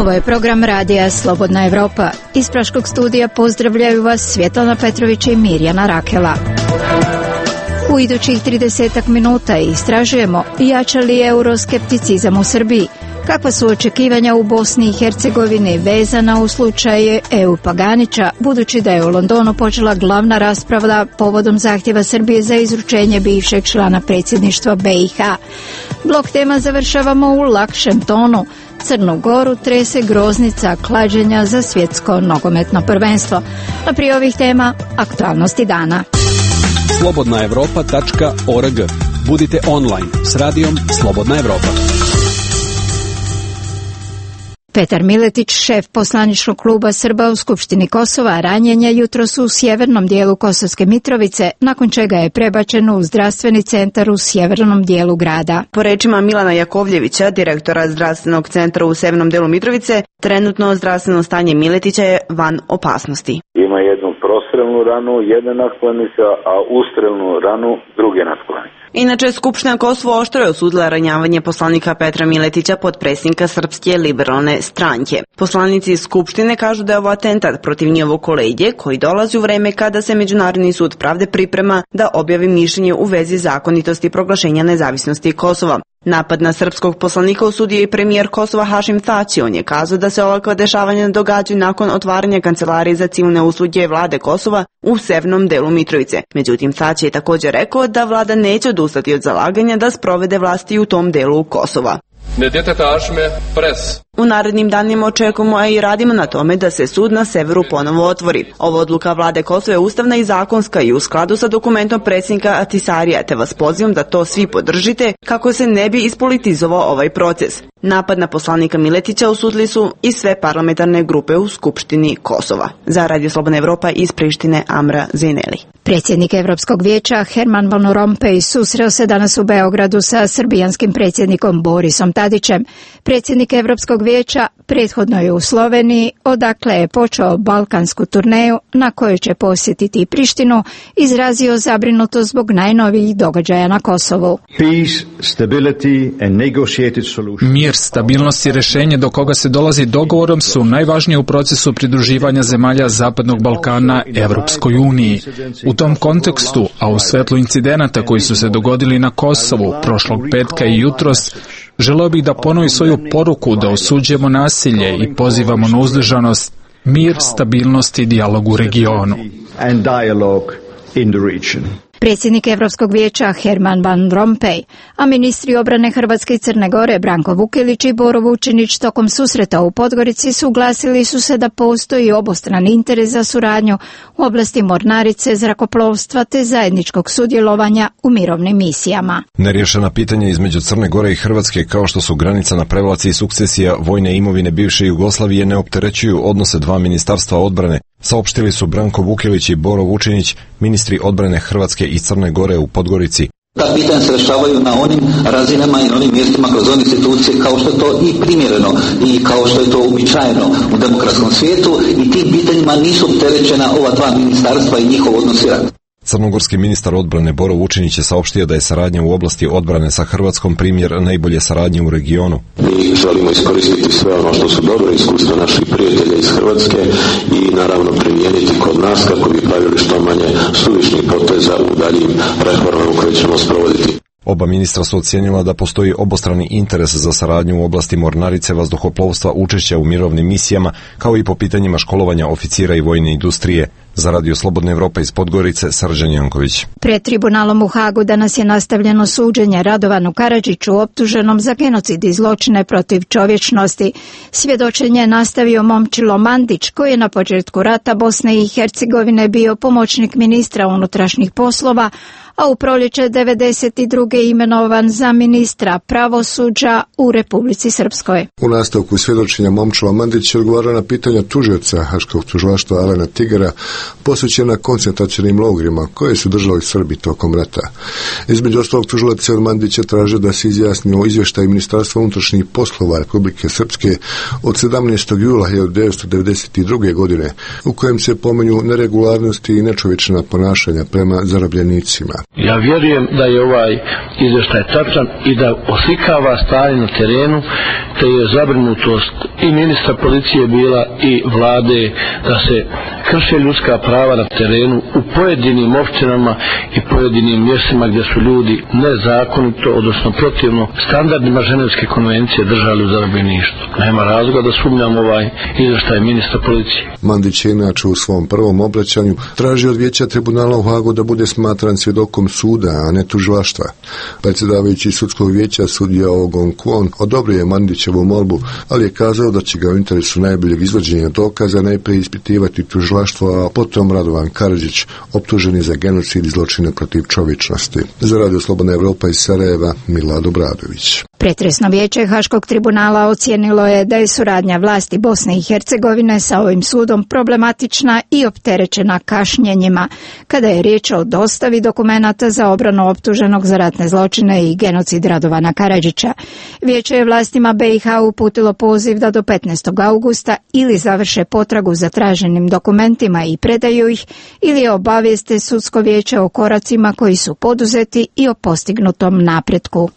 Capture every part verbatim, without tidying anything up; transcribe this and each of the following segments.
Ovo je program radija Slobodna Evropa. Iz Praškog studija pozdravljaju vas Svjetlana Petrović i Mirjana Rakela. U idućih tridesetak minuta istražujemo jača li euroskepticizam u Srbiji, kakva su očekivanja u Bosni i Hercegovini vezana u slučaje Eupa Ganića, budući da je u Londonu počela glavna rasprava povodom zahtjeva Srbije za izručenje bivšeg člana predsjedništva B i H. Blok tema završavamo u lakšem tonu. Crnu Goru trese groznica klađenja za svjetsko nogometno prvenstvo. A prije ovih tema, aktualnosti dana. slobodna evropa tačka org. Budite online s radijom Slobodna Evropa. Petar Miletić, šef poslaničkog kluba Srba u Skupštini Kosova, ranjen je jutros u sjevernom dijelu Kosovske Mitrovice, nakon čega je prebačen u zdravstveni centar u sjevernom dijelu grada. Po rečima Milana Jakovljevića, direktora zdravstvenog centra u sjevernom dijelu Mitrovice, trenutno zdravstveno stanje Miletića je van opasnosti. Ima jednu prostrelnu ranu, jedna naklonica, a ustrelnu ranu druge naklonice. Inače, Skupština Kosovo oštro je osudila ranjavanje poslanika Petra Miletića, potpredsjednika Srpske liberalne stranke. Poslanici iz Skupštine kažu da je ovo atentat protiv njihovog kolege, koji dolazi u vreme kada se Međunarodni sud pravde priprema da objavi mišljenje u vezi zakonitosti proglašenja nezavisnosti Kosova. Napad na srpskog poslanika osudio i premijer Kosova Hašim Tači. On je kazao da se ovakva dešavanja događaju nakon otvaranja kancelarije za civilne usluge vlade Kosova u severnom delu Mitrovice. Međutim, Tači je također rekao da vlada neće odustati od zalaganja da sprovede vlasti u tom delu Kosova. U narednim danima očekujemo, a i radimo na tome da se sud na severu ponovo otvori. Ova odluka vlade Kosova je ustavna i zakonska i u skladu sa dokumentom predsjednika Atisarija, te vas pozivam da to svi podržite kako se ne bi ispolitizovao ovaj proces. Napad na poslanika Miletića osudili su i sve parlamentarne grupe u Skupštini Kosova. Za Radio Slobodna Evropa iz Prištine, Amra Zineli. Predsjednik Evropskog vijeća Herman Van Rompuy susreo se danas u Beogradu sa srbijanskim predsjednikom Borisom Tadićem. Predsjednik Evropskog vijeća prethodno je u Sloveniji, odakle je počeo balkansku turneju na kojoj će posjetiti Prištinu, izrazio zabrinutost zbog najnovijih događaja na Kosovu. Mir, stabilnost i rješenje do koga se dolazi dogovorom su najvažnije u procesu pridruživanja zemalja Zapadnog Balkana Evropskoj uniji. U tom kontekstu, a u svetlu incidenata koji su se dogodili na Kosovu prošlog petka i jutros, želeo bih da ponovim svoju poruku da osuđujemo nasilje i pozivamo na uzdržanost, mir, stabilnost i dijalog u regionu. Predsjednik Evropskog vijeća Herman Van Rompuy, a ministri obrane Hrvatske i Crne Gore Branko Vukelić i Boro Vučinić tokom susreta u Podgorici suglasili su se da postoji obostrani interes za suradnju u oblasti mornarice, zrakoplovstva te zajedničkog sudjelovanja u mirovnim misijama. Neriješena pitanja između Crne Gore i Hrvatske, kao što su granica na prevlaci i sukcesija vojne imovine bivše Jugoslavije, ne opterećuju odnose dva ministarstva odbrane, saopštili su Branko Vukelić i Boro Vučinić, ministri odbrane Hrvatske i Crne Gore u Podgorici. Ta pitanja se rešavaju na onim razinama i na onim mjestima kroz one institucije kao što je to i primjereno i kao što je to uobičajeno u demokratskom svijetu i tim pitanjima nisu opterećena ova dva ministarstva i njihov odnos. Crnogorski ministar odbrane Boro Vučinić je saopštio da je saradnja u oblasti odbrane sa Hrvatskom primjer najbolje saradnje u regionu. Mi želimo iskoristiti sve ono što su dobre iskustva naših prijatelja iz Hrvatske i naravno primijeniti kod nas kako bi pravili što manje suvišnih poteza u daljim reformama koje ćemo sprovoditi. Oba ministra su ocijenila da postoji obostrani interes za saradnju u oblasti mornarice, vazduhoplovstva, učešća u mirovnim misijama, kao i po pitanjima školovanja oficira i vojne industrije. Za Radio Slobodna Evropa iz Podgorice, Srđan Janković. Pred tribunalom u Hagu danas je nastavljeno suđenje Radovanu Karadžiću, optuženom za genocid i zločine protiv čovječnosti. Svjedočenje je nastavio Momčilo Mandić, koji je na početku rata Bosne i Hercegovine bio pomoćnik ministra unutrašnjih poslova, a u proljeće devedeset druge imenovan za ministra pravosuđa u Republici Srpskoj. U nastavku svjedočenja Momčilo Mandić je odgovarao na pitanja tužioca Haškog tužilaštva Alena Tigera, posvećena koncentracionim logorima koje su držali Srbi tokom rata. Između ostalog, tužilac od Mandića traže da se izjasni o izvještaju Ministarstva unutrašnjih poslova Republike Srpske od sedamnaestog jula hiljadu devetsto devedeset druge. godine, u kojem se pomenju neregularnosti i nečovječna ponašanja prema zarobljenicima. Ja vjerujem da je ovaj izvještaj tačan i da oslikava stanje na terenu, te je zabrinutost i ministra policije bila i vlade da se krše ljudska prava na terenu u pojedinim općinama i pojedinim mjestima gdje su ljudi nezakonito, odnosno protivno standardima Ženevske konvencije držali u zarobljeništvu. Nema razloga da sumnjam ovaj izvještaj ministra policije. Mandić je inače u svom prvom obraćanju tražio od Vijeća tribunala u Hagu da bude smatran svjedokom suda, a ne tužilaštva. Predsjedavajući sudskog vijeća sudija Ogon Kwon odobrio je Mandićevu molbu, ali je kazao da će ga u interesu najboljeg izvođenja dokaza najprije ispitivati tužilaštvo, a potom Radovan Karadžić, optuženi za genocid i zločine protiv čovječnosti. Za Radio Slobodna Evropa iz Sarajeva, Milad Obradović. Pretresno vijeće Haškog tribunala ocijenilo je da je suradnja vlasti Bosne i Hercegovine sa ovim sudom problematična i opterećena kašnjenjima, kada je riječ o dostavi dokumenata za obranu optuženog za ratne zločine i genocid Radovana Karadžića. Vijeće je vlastima B i H uputilo poziv da do petnaestog augusta ili završe potragu za traženim dokumentima i predaju ih, ili obavijeste sudsko vijeće o koracima koji su poduzeti i o postignutom napretku.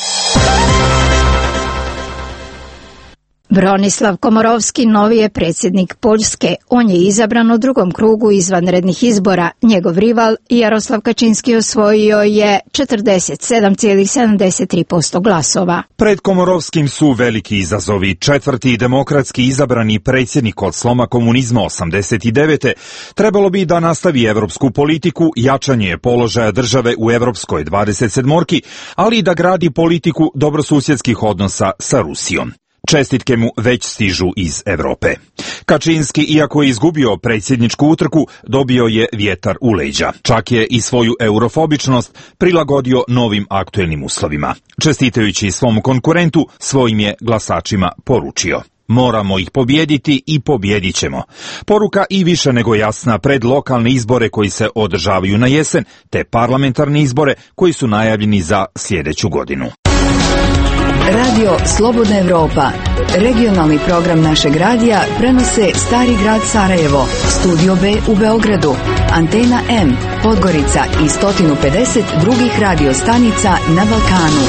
Bronislav Komorovski novi je predsjednik Poljske. On je izabran u drugom krugu izvanrednih izbora. Njegov rival Jaroslav Kačinski osvojio je četrdeset sedam zarez sedamdeset tri posto glasova. Pred Komorovskim su veliki izazovi. Četvrti demokratski izabrani predsjednik od sloma komunizma osamdeset devete trebalo bi da nastavi evropsku politiku, jačanje položaja države u evropskoj dvadeset sedmorki, ali i da gradi politiku dobrosusjedskih odnosa sa Rusijom. Čestitke mu već stižu iz Evrope. Kačinski, iako je izgubio predsjedničku utrku, dobio je vjetar u leđa. Čak je i svoju eurofobičnost prilagodio novim aktuelnim uslovima. Čestitajući svom konkurentu, svojim je glasačima poručio: moramo ih pobijediti i pobjedit ćemo. Poruka i više nego jasna pred lokalne izbore koji se održavaju na jesen, te parlamentarne izbore koji su najavljeni za sljedeću godinu. Radio Slobodna Evropa, regionalni program našeg radija, prenose Stari grad Sarajevo, Studio B u Beogradu, Antena M, Podgorica i sto pedeset drugih radio stanica na Balkanu.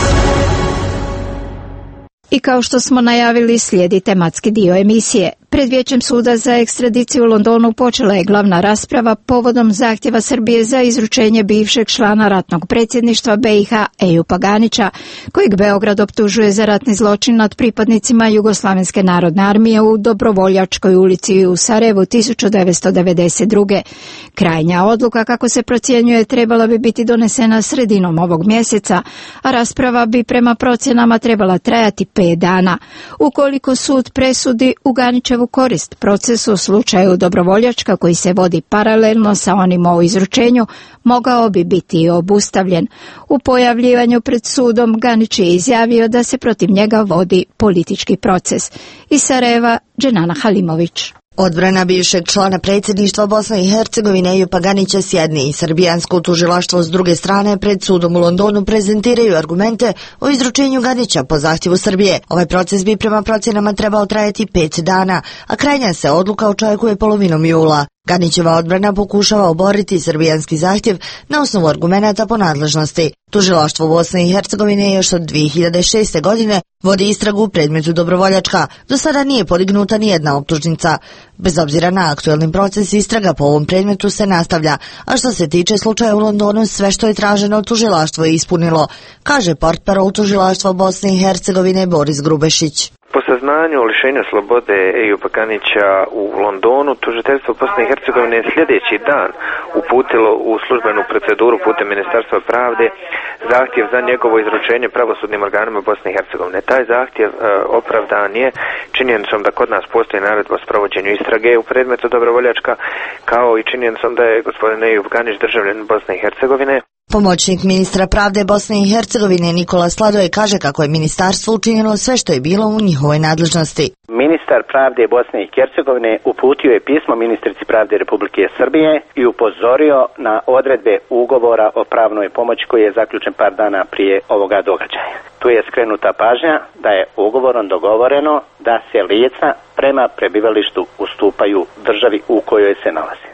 I kao što smo najavili, slijedi tematski dio emisije. Pred Vijećem suda za ekstradiciju u Londonu počela je glavna rasprava povodom zahtjeva Srbije za izručenje bivšeg člana ratnog predsjedništva B i H Ejupa Ganića, kojeg Beograd optužuje za ratni zločin nad pripadnicima Jugoslavenske narodne armije u Dobrovoljačkoj ulici u Sarajevu tisuću devetsto devedeset druge. Krajnja odluka, kako se procjenjuje, trebala bi biti donesena sredinom ovog mjeseca, a rasprava bi prema procjenama trebala trajati pet dana. Ukoliko sud presudi u Ganićevu korist, proces u slučaju Dobrovoljačka, koji se vodi paralelno sa onim o izručenju, mogao bi biti obustavljen. U pojavljivanju pred sudom Ganić je izjavio da se protiv njega vodi politički proces. Iz Sarajeva, Dženana Halimović. Odbrana bivšeg člana predsjedništva Bosne i Hercegovine Ejupa Ganića s jedne i srbijansko tužilaštvo s druge strane pred sudom u Londonu prezentiraju argumente o izručenju Ganića po zahtjevu Srbije. Ovaj proces bi prema procjenama trebao trajati pet dana, a krajnja se odluka očekuje polovinom jula. Ganićeva odbrana pokušava oboriti srbijanski zahtjev na osnovu argumenata po nadležnosti. Tužilaštvo Bosne i Hercegovine još od dvije hiljade šeste. godine vodi istragu u predmetu Dobrovoljačka. Do sada nije podignuta ni jedna optužnica. Bez obzira na aktuelni proces, istraga po ovom predmetu se nastavlja, a što se tiče slučaja u Londonu, sve što je traženo tužilaštvo je ispunilo, kaže portparol tužilaštva Bosne i Hercegovine Boris Grubešić. Po saznanju o lišenju slobode Ejupa Ganića u Londonu, tužiteljstvo Bosne i Hercegovine je sljedeći dan uputilo u službenu proceduru putem Ministarstva pravde zahtjev za njegovo izručenje pravosudnim organima Bosne i Hercegovine. Taj zahtjev e, opravdan je činjenicom da kod nas postoji naredba o sprovođenju istrage u predmetu Dobrovoljačka, kao i činjenicom da je gospodin Ejup Ganić državljanin Bosne i Hercegovine. Pomoćnik ministra pravde Bosne i Hercegovine Nikola Sladoje kaže kako je ministarstvo učinilo sve što je bilo u njihovoj nadležnosti. Ministar pravde Bosne i Hercegovine uputio je pismo ministrici pravde Republike Srbije i upozorio na odredbe ugovora o pravnoj pomoći koji je zaključen par dana prije ovoga događaja. Tu je skrenuta pažnja da je ugovorom dogovoreno da se lica prema prebivalištu ustupaju državi u kojoj se nalaze.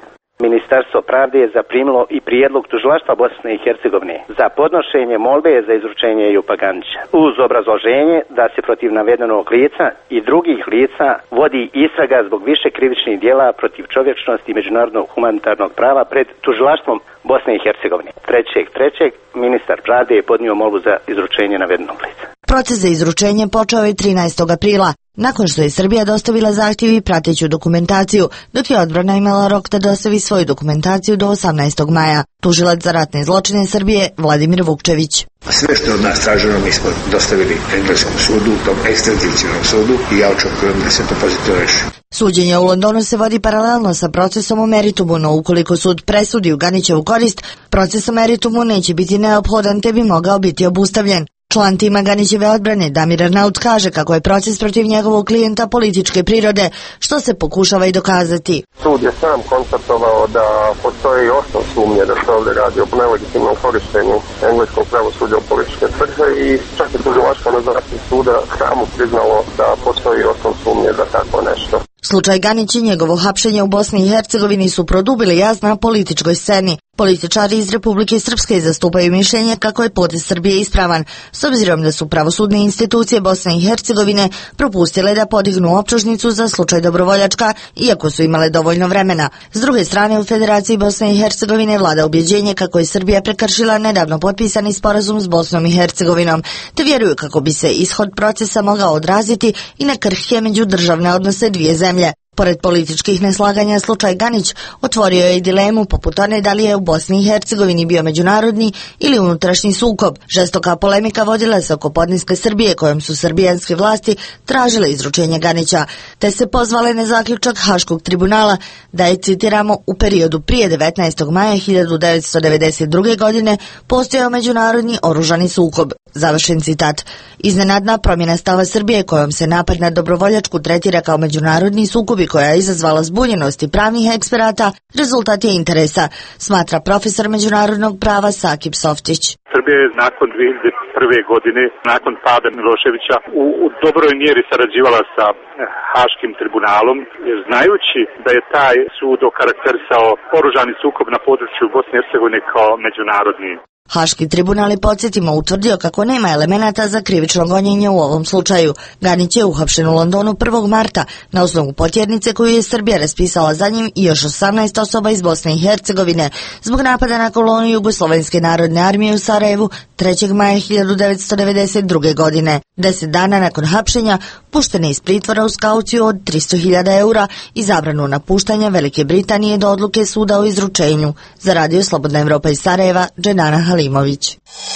Ministarstvo pravde je zaprimilo i prijedlog tužilaštva Bosne i Hercegovine za podnošenje molbe za izručenje Ejupa Ganića uz obrazloženje da se protiv navedenog lica i drugih lica vodi istraga zbog više krivičnih djela protiv čovječnosti i međunarodnog humanitarnog prava pred tužilaštvom Bosne i Hercegovine. trećeg trećeg ministar pravde je podnio molbu za izručenje navedenog lica. Proces za izručenje počeo je trinaestog aprila, nakon što je Srbija dostavila zahtjev i prateću dokumentaciju, dok je odbrana imala rok da dostavi svoju dokumentaciju do osamnaestog maja. Tužilac za ratne zločine Srbije Vladimir Vukčević. Sve što je od nas traženo mi smo dostavili engleskom sudu, tom ekstradicionalnom sudu i ja očekujem da se to pozitivno reši. Suđenje u Londonu se vodi paralelno sa procesom u meritumu, no ukoliko sud presudi u Ganićevu korist, proces u meritumu neće biti neophodan te bi mogao biti obustavljen. Član tima Ganićeve odbrane Damir Arnaut kaže kako je proces protiv njegovog klijenta političke prirode, što se pokušava i dokazati. Sud je sam konstatovao da postoji osnov sumnje da se ovdje radi o nelegitimnom korištenju engleskog pravosuđa u političke svrhe i čak je tužilaštvo na zahtjev suda samo priznalo da postoji osnov sumnje za tako nešto. Slučaj Ganić i njegovo hapšenje u Bosni i Hercegovini su produbili jaz na političkoj sceni. Političari iz Republike Srpske zastupaju mišljenje kako je potez Srbije ispravan, s obzirom da su pravosudne institucije Bosne i Hercegovine propustile da podignu optužnicu za slučaj Dobrovoljačka, iako su imale dovoljno vremena. S druge strane, u Federaciji Bosne i Hercegovine vlada ubjeđenje kako je Srbija prekršila nedavno potpisani sporazum s Bosnom i Hercegovinom, te vjeruju kako bi se ishod procesa mogao odraziti i na krhke međudržavne odnose dvije zemlje. Pored političkih neslaganja, slučaj Ganić otvorio je i dilemu poput one da li je u Bosni i Hercegovini bio međunarodni ili unutrašnji sukob. Žestoka polemika vodila se oko podneska Srbije kojom su srbijanske vlasti tražile izručenje Ganića, te se pozvale na zaključak Haškog tribunala da je, citiramo, u periodu prije devetnaestog maja hiljadu devetsto devedeset druge. godine postojao međunarodni oružani sukob. Završen citat. Iznenadna promjena stava Srbije kojom se napad na Dobrovoljačku tretira kao međunarodni sukob i koja je izazvala zbunjenost i pravnih eksperata, rezultat je interesa, smatra profesor međunarodnog prava Sakip Softić. Srbija je nakon dvije hiljade prve. godine, nakon pada Miloševića, u, u dobroj mjeri sarađivala sa Haškim tribunalom, jer znajući da je taj sud okarakterisao oružani sukob na području Bosne i Hercegovine kao međunarodni. Haški tribunal je, podsjetimo, utvrdio kako nema elemenata za krivično gonjenje u ovom slučaju. Ganić je uhapšen u Londonu prvog marta na osnovu potjernice koju je Srbija raspisala za njim i još osamnaest osoba iz Bosne i Hercegovine zbog napada na kolonu Jugoslovenske narodne armije u Sarajevu trećeg maja hiljadu devetsto devedeset druge. godine. Deset dana nakon hapšenja pušten je iz pritvora uz kauciju od tristo hiljada eura i zabranu napuštanja Velike Britanije do odluke suda o izručenju. Za Radio Slobodna Evropa iz Sarajeva, Dženana Halimović.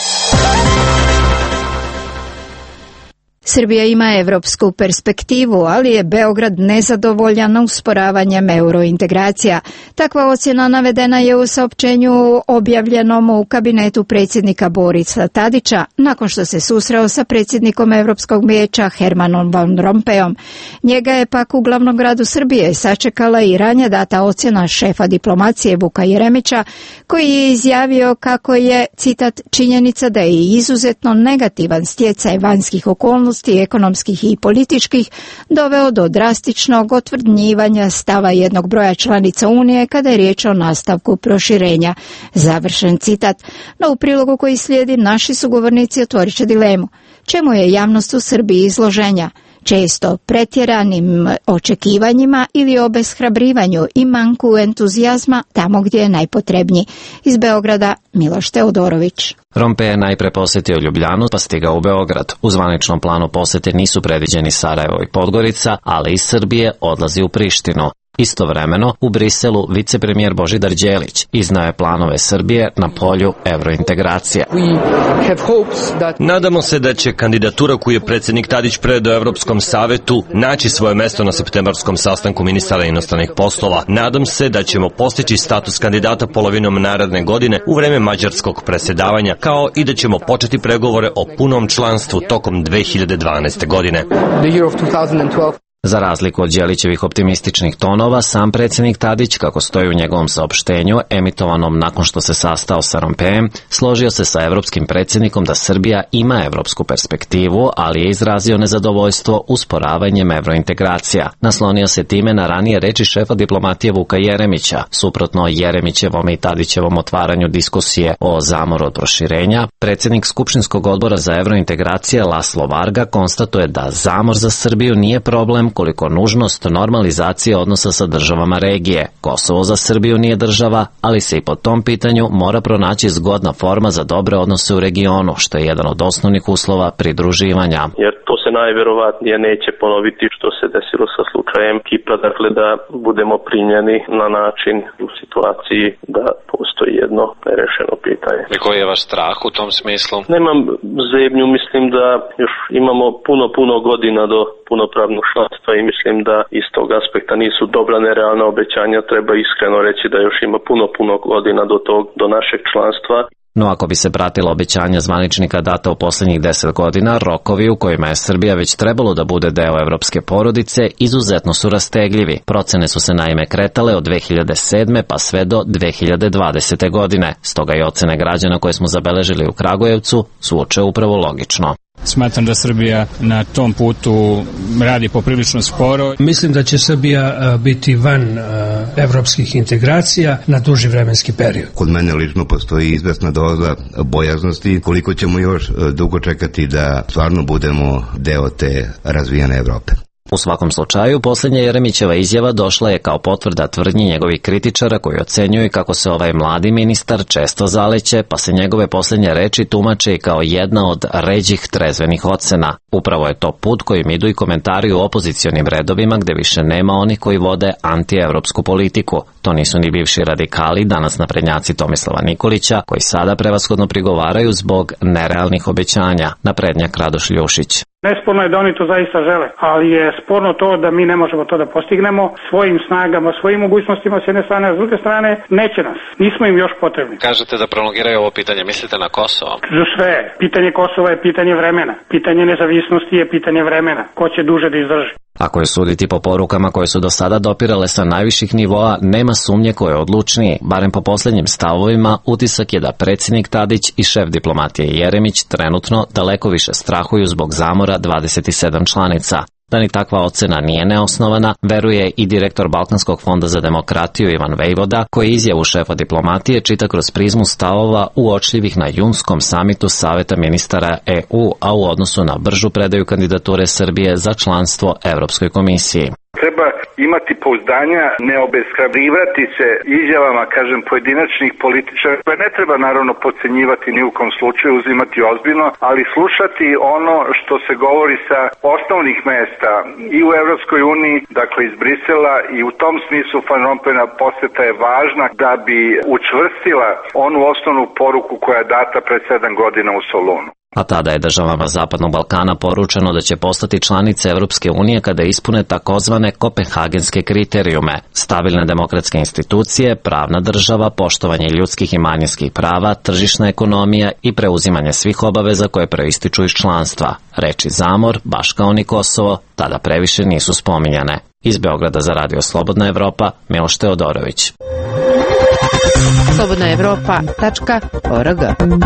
Srbija ima evropsku perspektivu, ali je Beograd nezadovoljan usporavanjem eurointegracija. Takva ocjena navedena je u saopćenju objavljenom u kabinetu predsjednika Borisa Tadića nakon što se susreo sa predsjednikom Europskog vijeća Hermanom Van Rompuyom. Njega je pak u glavnom gradu Srbije sačekala i ranije data ocjena šefa diplomacije Vuka Jeremića, koji je izjavio kako je, citat, činjenica da je izuzetno negativan stjecaj vanjskih okolnosti ekonomskih i političkih doveo do drastičnog otvrdnjivanja stava jednog broja članica Unije kada je riječ o nastavku proširenja. Završen citat. No u prilogu koji slijedi naši sugovornici otvorit će dilemu. Čemu je javnost u Srbiji izloženja? Često pretjeranim očekivanjima ili obeshrabrivanju i manku entuzijazma tamo gdje je najpotrebniji. Iz Beograda Miloš Teodorović. Rompe je najpre posjetio Ljubljanu pa stigao u Beograd. U zvaničnom planu posjete nisu predviđeni Sarajevo i Podgorica, ali iz Srbije odlazi u Prištinu. Istovremeno, u Briselu vicepremijer Božidar Đelić iznao je planove Srbije na polju evrointegracija. Nadamo se da će kandidatura koju je predsjednik Tadić predao Evropskom savetu naći svoje mesto na septembarskom sastanku ministara inostranih poslova. Nadam se da ćemo postići status kandidata polovinom naredne godine u vreme mađarskog predsjedavanja, kao i da ćemo početi pregovore o punom članstvu tokom dve hiljade dvanaeste. godine. Za razliku od Đelićevih optimističnih tonova, sam predsjednik Tadić, kako stoji u njegovom saopštenju, emitovanom nakon što se sastao sa Rompejem, složio se sa evropskim predsjednikom da Srbija ima evropsku perspektivu, ali je izrazio nezadovoljstvo usporavanjem evrointegracija. Naslonio se time na ranije reči šefa diplomatije Vuka Jeremića. Suprotno Jeremićevom i Tadićevom otvaranju diskusije o zamoru od proširenja, predsjednik Skupštinskog odbora za evrointegracije Laslo Varga konstatuje da zamor za Srbiju nije problem koliko nužnost normalizacije odnosa sa državama regije. Kosovo za Srbiju nije država, ali se i po tom pitanju mora pronaći zgodna forma za dobre odnose u regionu, što je jedan od osnovnih uslova pridruživanja. Jer to se najverovatnije neće ponoviti što se desilo sa slučajem Kipra, dakle da budemo primljeni na način u situaciji da postoji jedno nerešeno pitanje. I koji je vaš strah u tom smislu? Nemam zebnju, mislim da još imamo puno, puno godina do punopravnog članstva i mislim da iz tog aspekta nisu dobra nerealna obećanja, treba iskreno reći da još ima puno, puno godina do tog, do našeg članstva. No ako bi se pratilo obećanja zvaničnika data u posljednjih deset godina, rokovi u kojima je Srbija već trebalo da bude deo evropske porodice izuzetno su rastegljivi. Procene su se naime kretale od dve hiljade sedme pa sve do dve hiljade dvadesete godine. Stoga i ocene građana koje smo zabeležili u Kragujevcu zvuče upravo logično. Smatram da Srbija na tom putu radi poprilično sporo. Mislim da će Srbija biti van evropskih integracija na duži vremenski period. Kod mene lično postoji izvesna doza bojaznosti koliko ćemo još dugo čekati da stvarno budemo deo te razvijene Evrope. U svakom slučaju, posljednja Jeremićeva izjava došla je kao potvrda tvrdnji njegovih kritičara koji ocenjuju kako se ovaj mladi ministar često zaleće, pa se njegove posljednje reči tumače i kao jedna od ređih trezvenih ocena. Upravo je to put kojim idu i komentari u opozicionim redovima gde više nema onih koji vode antievropsku politiku. To nisu ni bivši radikali, danas naprednjaci Tomislava Nikolića, koji sada prevashodno prigovaraju zbog nerealnih obećanja. Naprednjak Radoš Ljušić. Nesporno je da oni to zaista žele, ali je sporno to da mi ne možemo to da postignemo svojim snagama, svojim mogućnostima s jedne strane, a s druge strane neće nas. Nismo im još potrebni. Kažete da prolongiraju ovo pitanje, mislite na Kosovo? Za sve. Pitanje Kosova je pitanje vremena. Pitanje nezavisnosti je pitanje vremena. Ko će duže da izdrži? Ako je suditi po porukama koje su do sada dopirale sa najviših nivoa, nema sumnje ko je odlučniji. Barem po posljednjim stavovima, utisak je da predsjednik Tadić i šef diplomatije Jeremić trenutno daleko više strahuju zbog zamora dvadeset sedam članica. Da ni takva ocena nije neosnovana, veruje i direktor Balkanskog fonda za demokratiju Ivan Vejvoda, koji izjavu šefa diplomatije čita kroz prizmu stavova uočljivih na junskom samitu Saveta ministara E U, a u odnosu na bržu predaju kandidature Srbije za članstvo Evropskoj komisiji. Treba imati pouzdanja, ne obeshrabrivati se izjavama, kažem, pojedinačnih političara, koje ne treba naravno podcenjivati ni u kom slučaju, uzimati ozbiljno, ali slušati ono što se govori sa osnovnih mesta i u Evropskoj uniji, dakle iz Brisela, i u tom smislu Van Rompuyna poseta je važna da bi učvrstila onu osnovnu poruku koja je data pred sedam godina u Solunu. A tada je državama Zapadnog Balkana poručeno da će postati članice Evropske unije kada ispune takozvane kopenhagenske kriterijume, stabilne demokratske institucije, pravna država, poštovanje ljudskih i manjinskih prava, tržišna ekonomija i preuzimanje svih obaveza koje proističu iz članstva. Reči zamor, baš kao ni Kosovo, tada previše nisu spominjane. Iz Beograda za Radio Slobodna Evropa, Miloš Teodorović. slobodna evropa tačka org.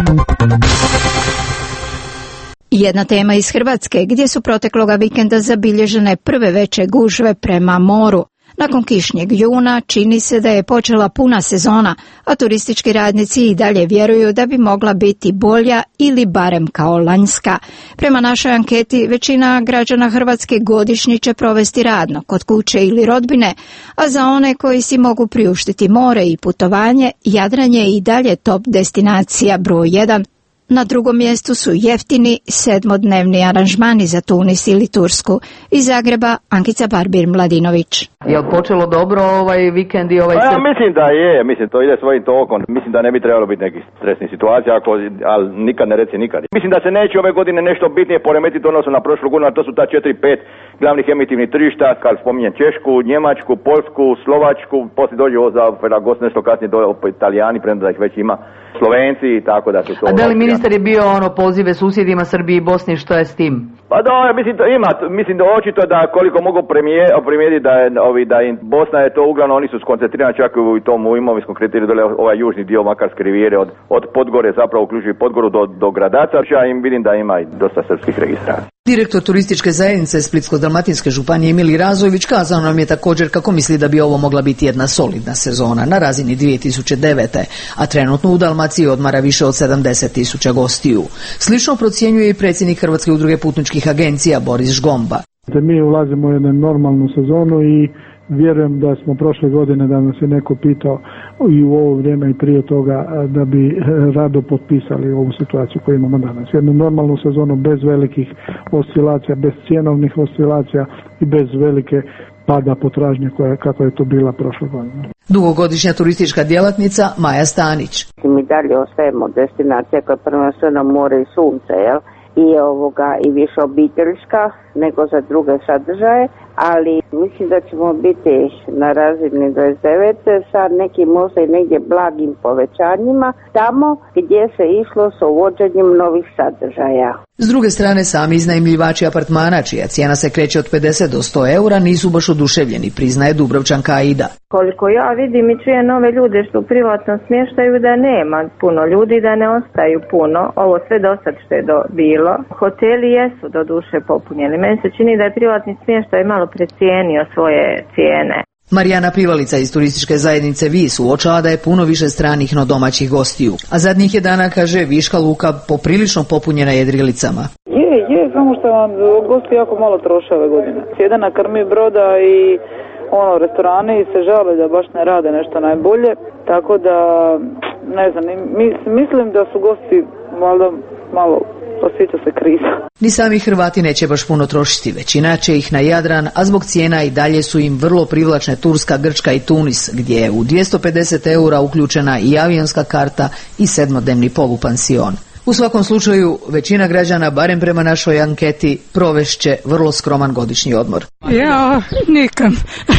Jedna tema iz Hrvatske, gdje su protekloga vikenda zabilježene prve veće gužve prema moru. Nakon kišnjeg juna čini se da je počela puna sezona, a turistički radnici i dalje vjeruju da bi mogla biti bolja ili barem kao lanjska. Prema našoj anketi, većina građana Hrvatske godišnji će provesti radno, kod kuće ili rodbine, a za one koji si mogu priuštiti more i putovanje, Jadran je i dalje top destinacija broj jedan. Na drugom mjestu su jeftini sedmodnevni aranžmani za Tunis ili Tursku. Iz Zagreba, Ankica Barbir Mladinović. Je li počelo dobro ovaj vikend i ovaj... Pa ja mislim da je, mislim to ide svojim tokom. Mislim da ne bi trebalo biti nekih stresnih situacija, ako, ali nikad ne reci nikad. Mislim da se neće ove godine nešto bitnije poremetiti odnosno na prošlu godinu, a to su ta četiri pet glavnih emitivnih tržišta, kad spominjem Češku, Njemačku, Poljsku, Slovačku, poslije dođe ovo za Ferragost, nešto kasnije do Italijani, premda da ih već ima, Slovenci i tako da su to... A da li ministar je bio ono pozive susjedima Srbiji i Bosni, što je s tim? Pa da, mislim, to ima, mislim da očito da koliko mogu primijetiti da je, ovi, da im Bosna je to uglavnom, oni su skoncentrirani čak u tom u imovinskom kriteriju dole ovaj južni dio Makarske rivijere od, od Podgore, zapravo uključujući Podgoru do, do Gradaca, ja im vidim da ima i dosta srpskih registracija. Direktor turističke zajednice Splitsko-dalmatinske županije Emilij Razojević kazao nam je također kako misli da bi ovo mogla biti jedna solidna sezona na razini dvije tisuće devete. a trenutno u Dalmaciji odmara više od sedamdeset tisuća gostiju. Slično procjenjuje i predsjednik Hrvatske udruge putničkih agencija Boris Žgomba. Mi ulazimo u jednu normalnu sezonu i vjerujem da smo prošle godine, da nas je neko pitao i u ovo vrijeme i prije toga, da bi rado potpisali ovu situaciju koju imamo danas. Jednu normalnu sezonu bez velikih oscilacija, bez cjenovnih oscilacija i bez velike pada potražnje koja, kako je to bila prošle godine. Dugogodišnja turistička djelatnica Maja Stanić. Mi dalje ostajemo destinacija koja prvenstveno more i sunce, jel? I ovoga i više obiteljska nego za druge sadržaje, ali mislim da ćemo biti na razini dvadeset devete sa nekim možda i negdje blagim povećanjima tamo gdje se išlo sa uvođenjem novih sadržaja. S druge strane, sami iznajmljivači apartmana, čija cijena se kreće od pedeset do sto eura, nisu baš oduševljeni, priznaje Dubrovčanka Aida. Koliko ja vidim i čujem nove ljude što u privatnom smještaju da nema puno ljudi, da ne ostaju puno, ovo sve do sad što je do bilo. Hoteli jesu do duše popunjeni. Meni se čini da je privatni smještaj malo precijenio svoje cijene. Marijana Privalica iz turističke zajednice Vis uočava da je puno više stranih no domaćih gostiju. A zadnjih je dana, kaže, Viška luka poprilično popunjena jedrilicama. Je, je, samo što vam gosti jako malo troše ove godine. Sjede na krmi broda i ono, restorani se žale da baš ne rade nešto najbolje, tako da, ne znam, mis, mislim da su gosti malo, malo osjeća se kriza. Ni sami Hrvati neće baš puno trošiti, većina će ih na Jadran, a zbog cijena i dalje su im vrlo privlačne Turska, Grčka i Tunis, gdje je u dvjesto pedeset eura uključena i avionska karta i sedmodnevni polupansion. U svakom slučaju, većina građana, barem prema našoj anketi, provešće vrlo skroman godišnji odmor. Ja, nikam.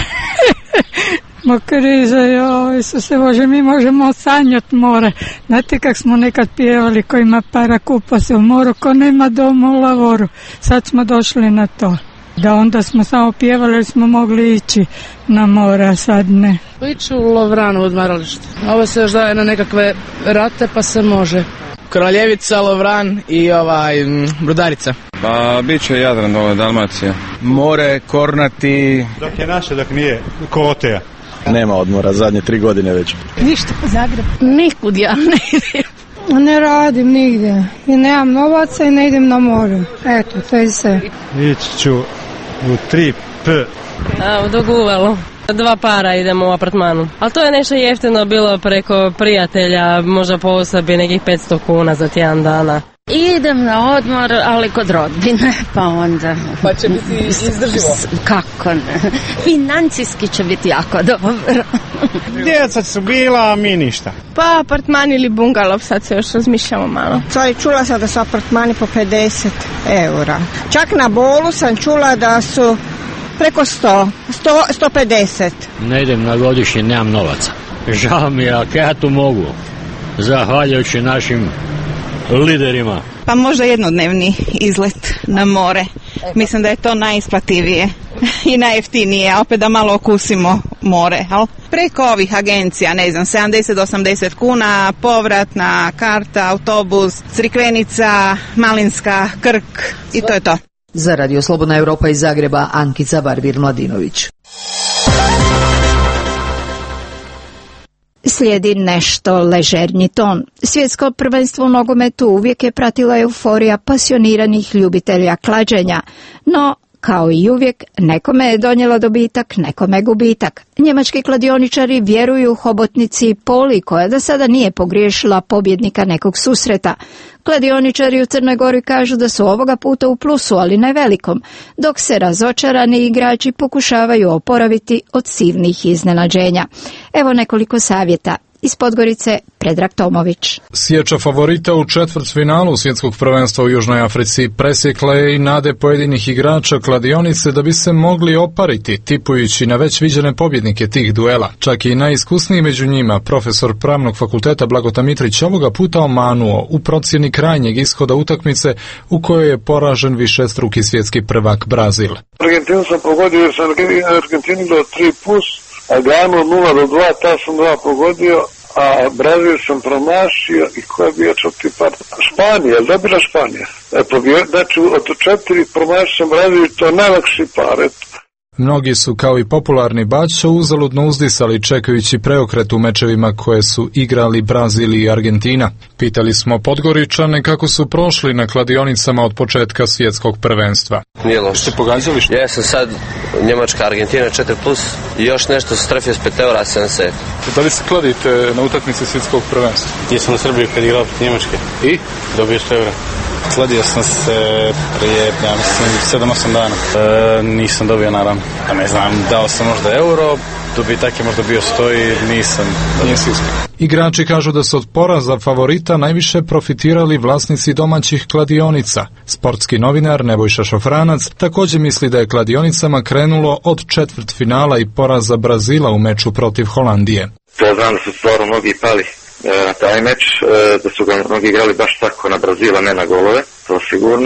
Ma kriza, joj, se Bože, mi možemo sanjati more. Znate kak smo nekad pjevali, ko ima para kupa se u moru, ko nema doma u lavoru. Sad smo došli na to. Da onda smo samo pjevali jer smo mogli ići na more, a sad ne. Iću u Lovranu odmaralište. Ovo se još daje na nekakve rate pa se može. Kraljevica, Lovran i ovaj Brudarica. Pa bit će Jadran, dole Dalmacija. More, Kornati. Dok je naše, dok nije Koteja. Nema odmora, zadnje tri godine već. Ništa, Zagreb. Nikud ja ne idem. Ne radim nigdje. I nemam novaca i ne idem na more. Eto, to je sve. Ići ću u tri P. A, u Doguvalo. Dva para idemo u apartmanu. Ali to je nešto jeftino bilo preko prijatelja, možda po osobi nekih petsto kuna za tjedan dana. Idem na odmor, ali kod rodbine, pa onda... Pa će biti izdrživo? Kako ne? Financijski će biti jako dobro. Djeca su bila, a mi ništa. Pa apartman ili bungalov, sad se još razmišljamo malo. Sorry, čula sam da su apartmani po pedeset eura. Čak na Bolu sam čula da su preko sto, sto, sto pedeset. Ne idem na godišnje, nemam novaca. Žao mi je, ako ja tu mogu, zahvaljujući našim liderima. Pa možda jednodnevni izlet na more. Mislim da je to najisplativije i najjeftinije, a opet da malo okusimo more. Al? Preko ovih agencija, ne znam, sedamdeset do osamdeset kuna, povratna karta, autobus, Crikvenica, Malinska, Krk i to je to. Za Radio Slobodna Europa iz Zagreba, Ankica Barbir-Mladinović. Slijedi nešto ležernji ton. Svjetsko prvenstvo u nogometu uvijek je pratila euforija pasioniranih ljubitelja klađenja, no kao i uvijek, nekome je donijela dobitak, nekome gubitak. Njemački kladioničari vjeruju hobotnici Poli, koja do sada nije pogriješila pobjednika nekog susreta. Kladioničari u Crnoj Gori kažu da su ovoga puta u plusu, ali ne velikom, dok se razočarani igrači pokušavaju oporaviti od silnih iznenađenja. Evo nekoliko savjeta. Iz Podgorice Predrag Tomović. Sječa favorita u četvrtfinalu svjetskog prvenstva u Južnoj Africi presjekla je i nade pojedinih igrača kladionice da bi se mogli opariti, tipujući na već viđene pobjednike tih duela. Čak i najiskusniji među njima, profesor Pravnog fakulteta Blagota Mitrić, ovoga puta omanuo u procjeni krajnjeg ishoda utakmice u kojoj je poražen višestruki svjetski prvak Brazil. Argentinu sam pogodio jer sam Argentinu do tri plus, a Ganu nula do dva, ta sam dva pogodio, a Brazil sam promašio i koja je bio četiri par? Španija, dobila Španija. E, pobio, znači od četiri promašio sam Brazil, to je najlakši par, eto. Mnogi su kao i popularni Bačo uzaludno uzdisali čekajući preokret u mečevima koje su igrali Brazil i Argentina. Pitali smo Podgoričane kako su prošli na kladionicama od početka svjetskog prvenstva. Nije loš. Ste pogađali što? Ja sam sad Njemačka, Argentina četiri plus i još nešto se trefio s pet eura, sedam set. Da li se kladite na utakmici svjetskog prvenstva? Jesam u Srbiji kad igrao protiv Njemačke. I? Dobio sto eura. Kladio sam se prije, ja mislim, sedam osam dana. E, nisam dobio, naravno. Ja ne znam, dao sam možda euro, dobitak je možda bio sto i nisam. Nisi uspio. Igrači kažu da su od poraza favorita najviše profitirali vlasnici domaćih kladionica. Sportski novinar Nebojša Šofranac također misli da je kladionicama krenulo od četvrtfinala i poraza Brazila u meču protiv Holandije. To znam da su stvarno mnogi pali na taj meč, da su ga mnogi igrali baš tako na Brazila, ne na golove, to sigurno,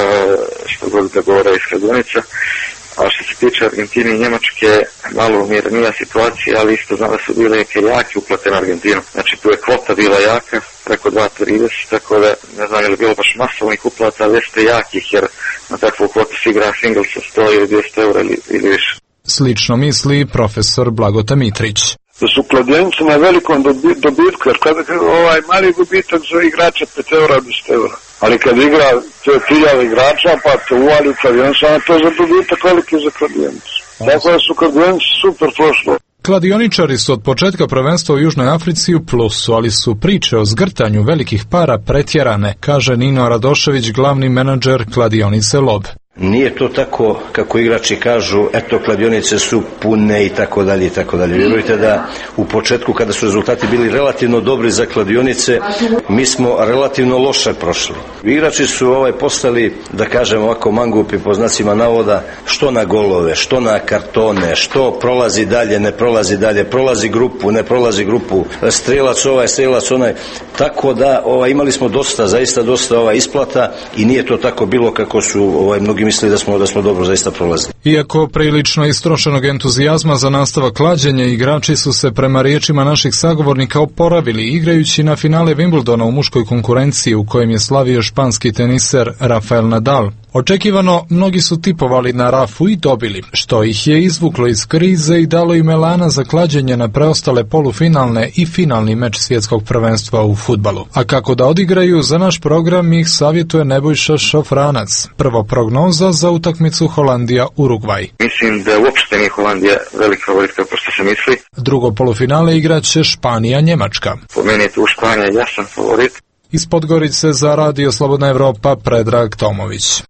što god da govore iz kladionica. A što se tiče Argentine i Njemačke, malo umirenija situacija, ali isto znam da su bile neke jake uplate na Argentinu. Znači tu je kvota bila jaka, preko dva trideset, tako da ne znam je li bilo baš masovnih uplata, ali jeste jakih, jer na takvu kvotu se igra single sa sto ili dvjesto eura ili, ili više. Slično misli profesor Blagota Mitrić. Da su kladionice na velikom dobitku, jer kada ovaj mali gubitak za igrača pet eura, deset eura. Ali kad igra hiljada igrača, pa te uvali u kladionicu, a to je za dobitak veliki za kladionicu. Tako da su kladionice super prošlo. Kladioničari su od početka prvenstva u Južnoj Africi u plusu, ali su priče o zgrtanju velikih para pretjerane, kaže Nino Radošević, glavni menadžer kladionice Lob. Nije to tako kako igrači kažu, eto kladionice su pune i tako dalje i tako dalje. Vjerujte da u početku kada su rezultati bili relativno dobri za kladionice, mi smo relativno loše prošli. Igrači su ovaj postali, da kažem ovako mangupi po znacima navoda, što na golove, što na kartone, što prolazi dalje, ne prolazi dalje, prolazi grupu, ne prolazi grupu, strelac ovaj, strelac onaj. Tako da ovaj, imali smo dosta, zaista dosta ovaj, isplata i nije to tako bilo kako su ovaj, mnogi misli da smo da smo dobro zaista prolazili. Iako prilično istrošenog entuzijazma za nastavak klađenja, igrači su se prema riječima naših sagovornika oporavili igrajući na finale Wimbledona u muškoj konkurenciji u kojem je slavio španski teniser Rafael Nadal. Očekivano, mnogi su tipovali na Rafu i dobili, što ih je izvuklo iz krize i dalo im elana za klađenje na preostale polufinalne i finalni meč svjetskog prvenstva u fudbalu. A kako da odigraju, za naš program ih savjetuje Nebojša Šofranac. Prvo prognoza za utakmicu Holandija-Urugvaj. Mislim da uopšte nije Holandija velika favorit kako što se misli. Drugo polufinale igraće Španija-Njemačka. Po meni je tu Španija jasan favorit. Iz Podgorice za Radio Slobodna Evropa Predrag Tomović.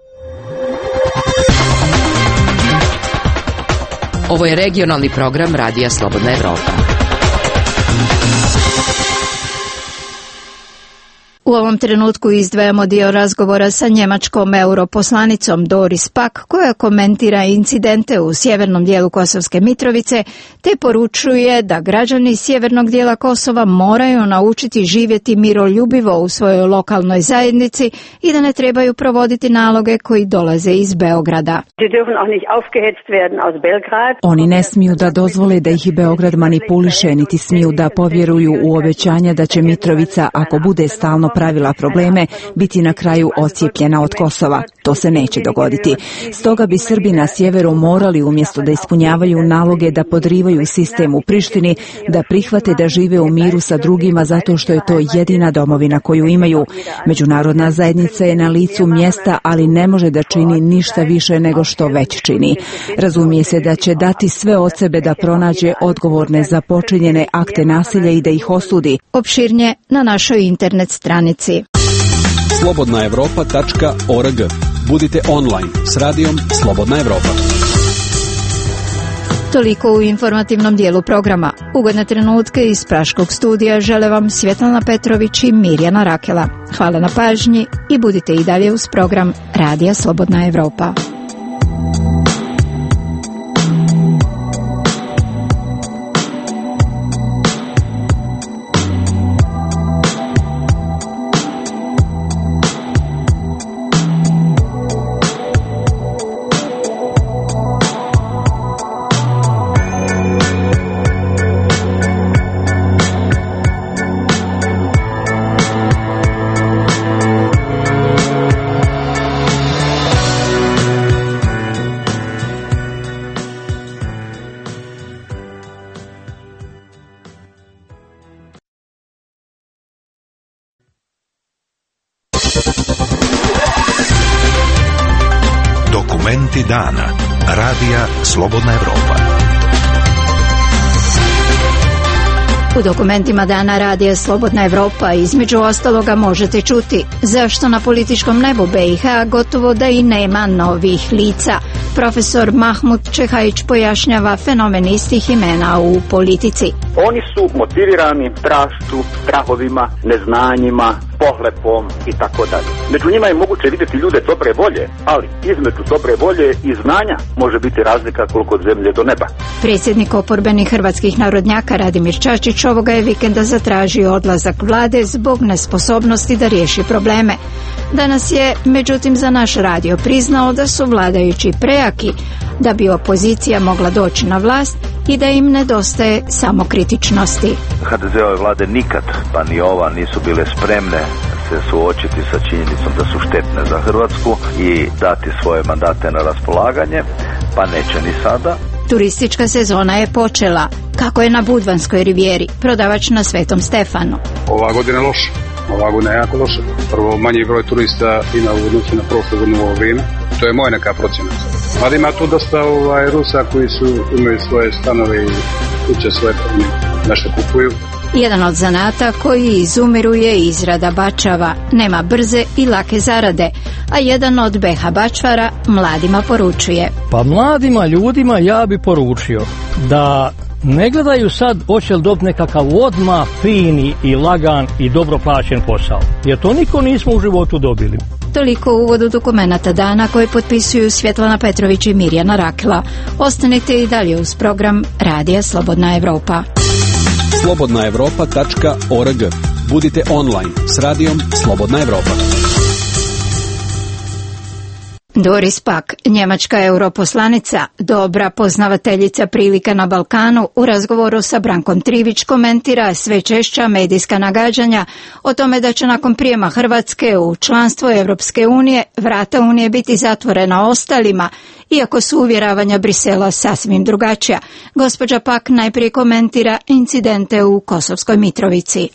Ovo je regionalni program Radija Slobodna Evropa. U ovom trenutku izdvajamo dio razgovora sa njemačkom europoslanicom Doris Pack, koja komentira incidente u sjevernom dijelu Kosovske Mitrovice, te poručuje da građani sjevernog dijela Kosova moraju naučiti živjeti miroljubivo u svojoj lokalnoj zajednici i da ne trebaju provoditi naloge koji dolaze iz Beograda. Oni ne smiju da dozvole da ih i Beograd manipuliše, niti smiju da povjeruju u obećanja da će Mitrovica, ako bude stalno pravila probleme, biti na kraju odcijepljena od Kosova. To se neće dogoditi. Stoga bi Srbi na sjeveru morali, umjesto da ispunjavaju naloge da podrivaju sistem u Prištini, da prihvate da žive u miru sa drugima zato što je to jedina domovina koju imaju. Međunarodna zajednica je na licu mjesta, ali ne može da čini ništa više nego što već čini. Razumije se da će dati sve od sebe da pronađe odgovorne za počinjene akte nasilja i da ih osudi. Opširnije na našoj internet stranici. slobodna evropa tačka org. Budite online s radijom Slobodna Evropa. Toliko u informativnom dijelu programa. Ugodne trenutke iz Praškog studija žele vam Svjetlana Petrović i Mirjana Rakela. Hvala na pažnji i budite i dalje uz program Radija Slobodna Evropa. Dokumenti dana. Radija Slobodna Evropa. U dokumentima dana Radija Slobodna Evropa između ostaloga možete čuti zašto na političkom nebu B i H gotovo da i nema novih lica. Profesor Mahmud Čehajić pojašnjava fenomen istih imena u politici. Oni su motivirani strašću, strahovima, neznanjima, pohlepom i tako dalje. Među njima je moguće vidjeti ljude dobre volje, ali između dobre volje i znanja može biti razlika koliko od zemlje do neba. Predsjednik oporbenih hrvatskih narodnjaka Radimir Čačić ovoga je vikenda zatražio odlazak vlade zbog nesposobnosti da riješi probleme. Danas je, međutim, za naš radio priznao da su vladajući prejaki da bi opozicija mogla doći na vlast i da im nedostaje samokritičnosti. ha de ze ove vlade nikad, pa ni ova, nisu bile spremne se suočiti sa činjenicom da su štetne za Hrvatsku i dati svoje mandate na raspolaganje, pa neće ni sada. Turistička sezona je počela. Kako je na Budvanskoj rivijeri, prodavač na Svetom Stefanu. Ova godina je loša. Ova godina je jako loša. Prvo, manji broj turista ima u odnosu na prošlu godinu u ovo vrijeme. To je moja neka procjena. Ali ima tu dosta ovaj, Rusa koji su, imaju svoje stanove i kuće svoje, nešto kupuju. Jedan od zanata koji izumiru je izrada bačava. Nema brze i lake zarade, a jedan od B H bačvara mladima poručuje. Pa mladima ljudima ja bi poručio da ne gledaju sad hoće li dobiti nekakav odmah fini i lagan i dobro plaćen posao. Jer to niko nismo u životu dobili. Toliko u uvodu dokumenata dana koje potpisuju Svjetlana Petrović i Mirjana Rakela. Ostanite i dalje uz program Radija Slobodna Evropa. slobodna evropa tačka org. Budite online s radijom Slobodna Evropa. Doris Pack, njemačka europoslanica, dobra poznavateljica prilika na Balkanu, u razgovoru sa Brankom Trivić komentira sve češća medijska nagađanja o tome da će nakon prijema Hrvatske u članstvo Europske unije vrata unije biti zatvorena ostalima, iako su uvjeravanja Brisela sasvim drugačija. Gospođa Pack najprije komentira incidente u Kosovskoj Mitrovici.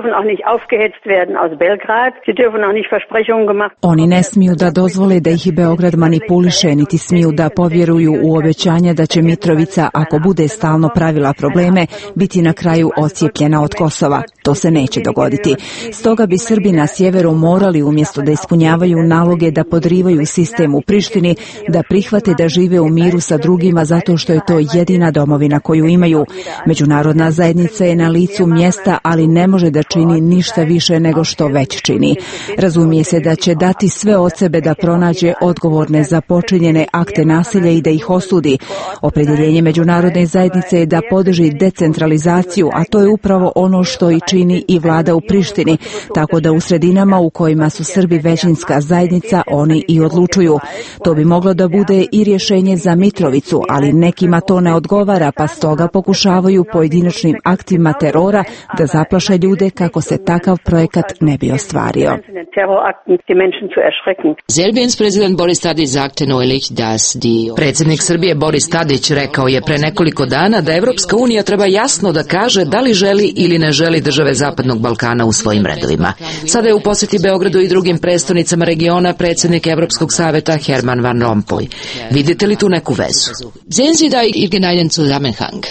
Oni ne smiju da dozvole da ih i Beograd manipuliše, niti smiju da povjeruju u obećanja da će Mitrovica, ako bude stalno pravila probleme, biti na kraju odcijepljena od Kosova. To se neće dogoditi. Stoga bi Srbi na sjeveru morali, umjesto da ispunjavaju naloge da podrivaju sistem u Prištini, da prihvate da žive u miru sa drugima zato što je to jedina domovina koju imaju. Međunarodna zajednica je na licu mjesta, ali ne može da čini ništa više nego što već čini. Razumije se da će dati sve od sebe da pronađe odgovorne za počinjene akte nasilja i da ih osudi. Opredjeljenje međunarodne zajednice je da podrži decentralizaciju, a to je upravo ono što i čini i vlada u Prištini, tako da u sredinama u kojima su Srbi većinska zajednica oni i odlučuju. To bi moglo da bude i rješenje za Mitrovicu, ali nekima to ne odgovara, pa stoga pokušavaju pojedinačnim aktima terora da zaplaše ljude kako se takav projekat ne bi ostvario. Predsjednik Srbije Boris Tadić rekao je pre nekoliko dana da Evropska unija treba jasno da kaže da li želi ili ne želi državu države Zapadnog Balkana u svojim redovima. Sada je u posjeti Beogradu i drugim prestonicama regiona predsjednik Evropskog savjeta Herman Van Rompuy. Vidite li tu neku vezu? Sehen Sie da irgendeinen Zusammenhang?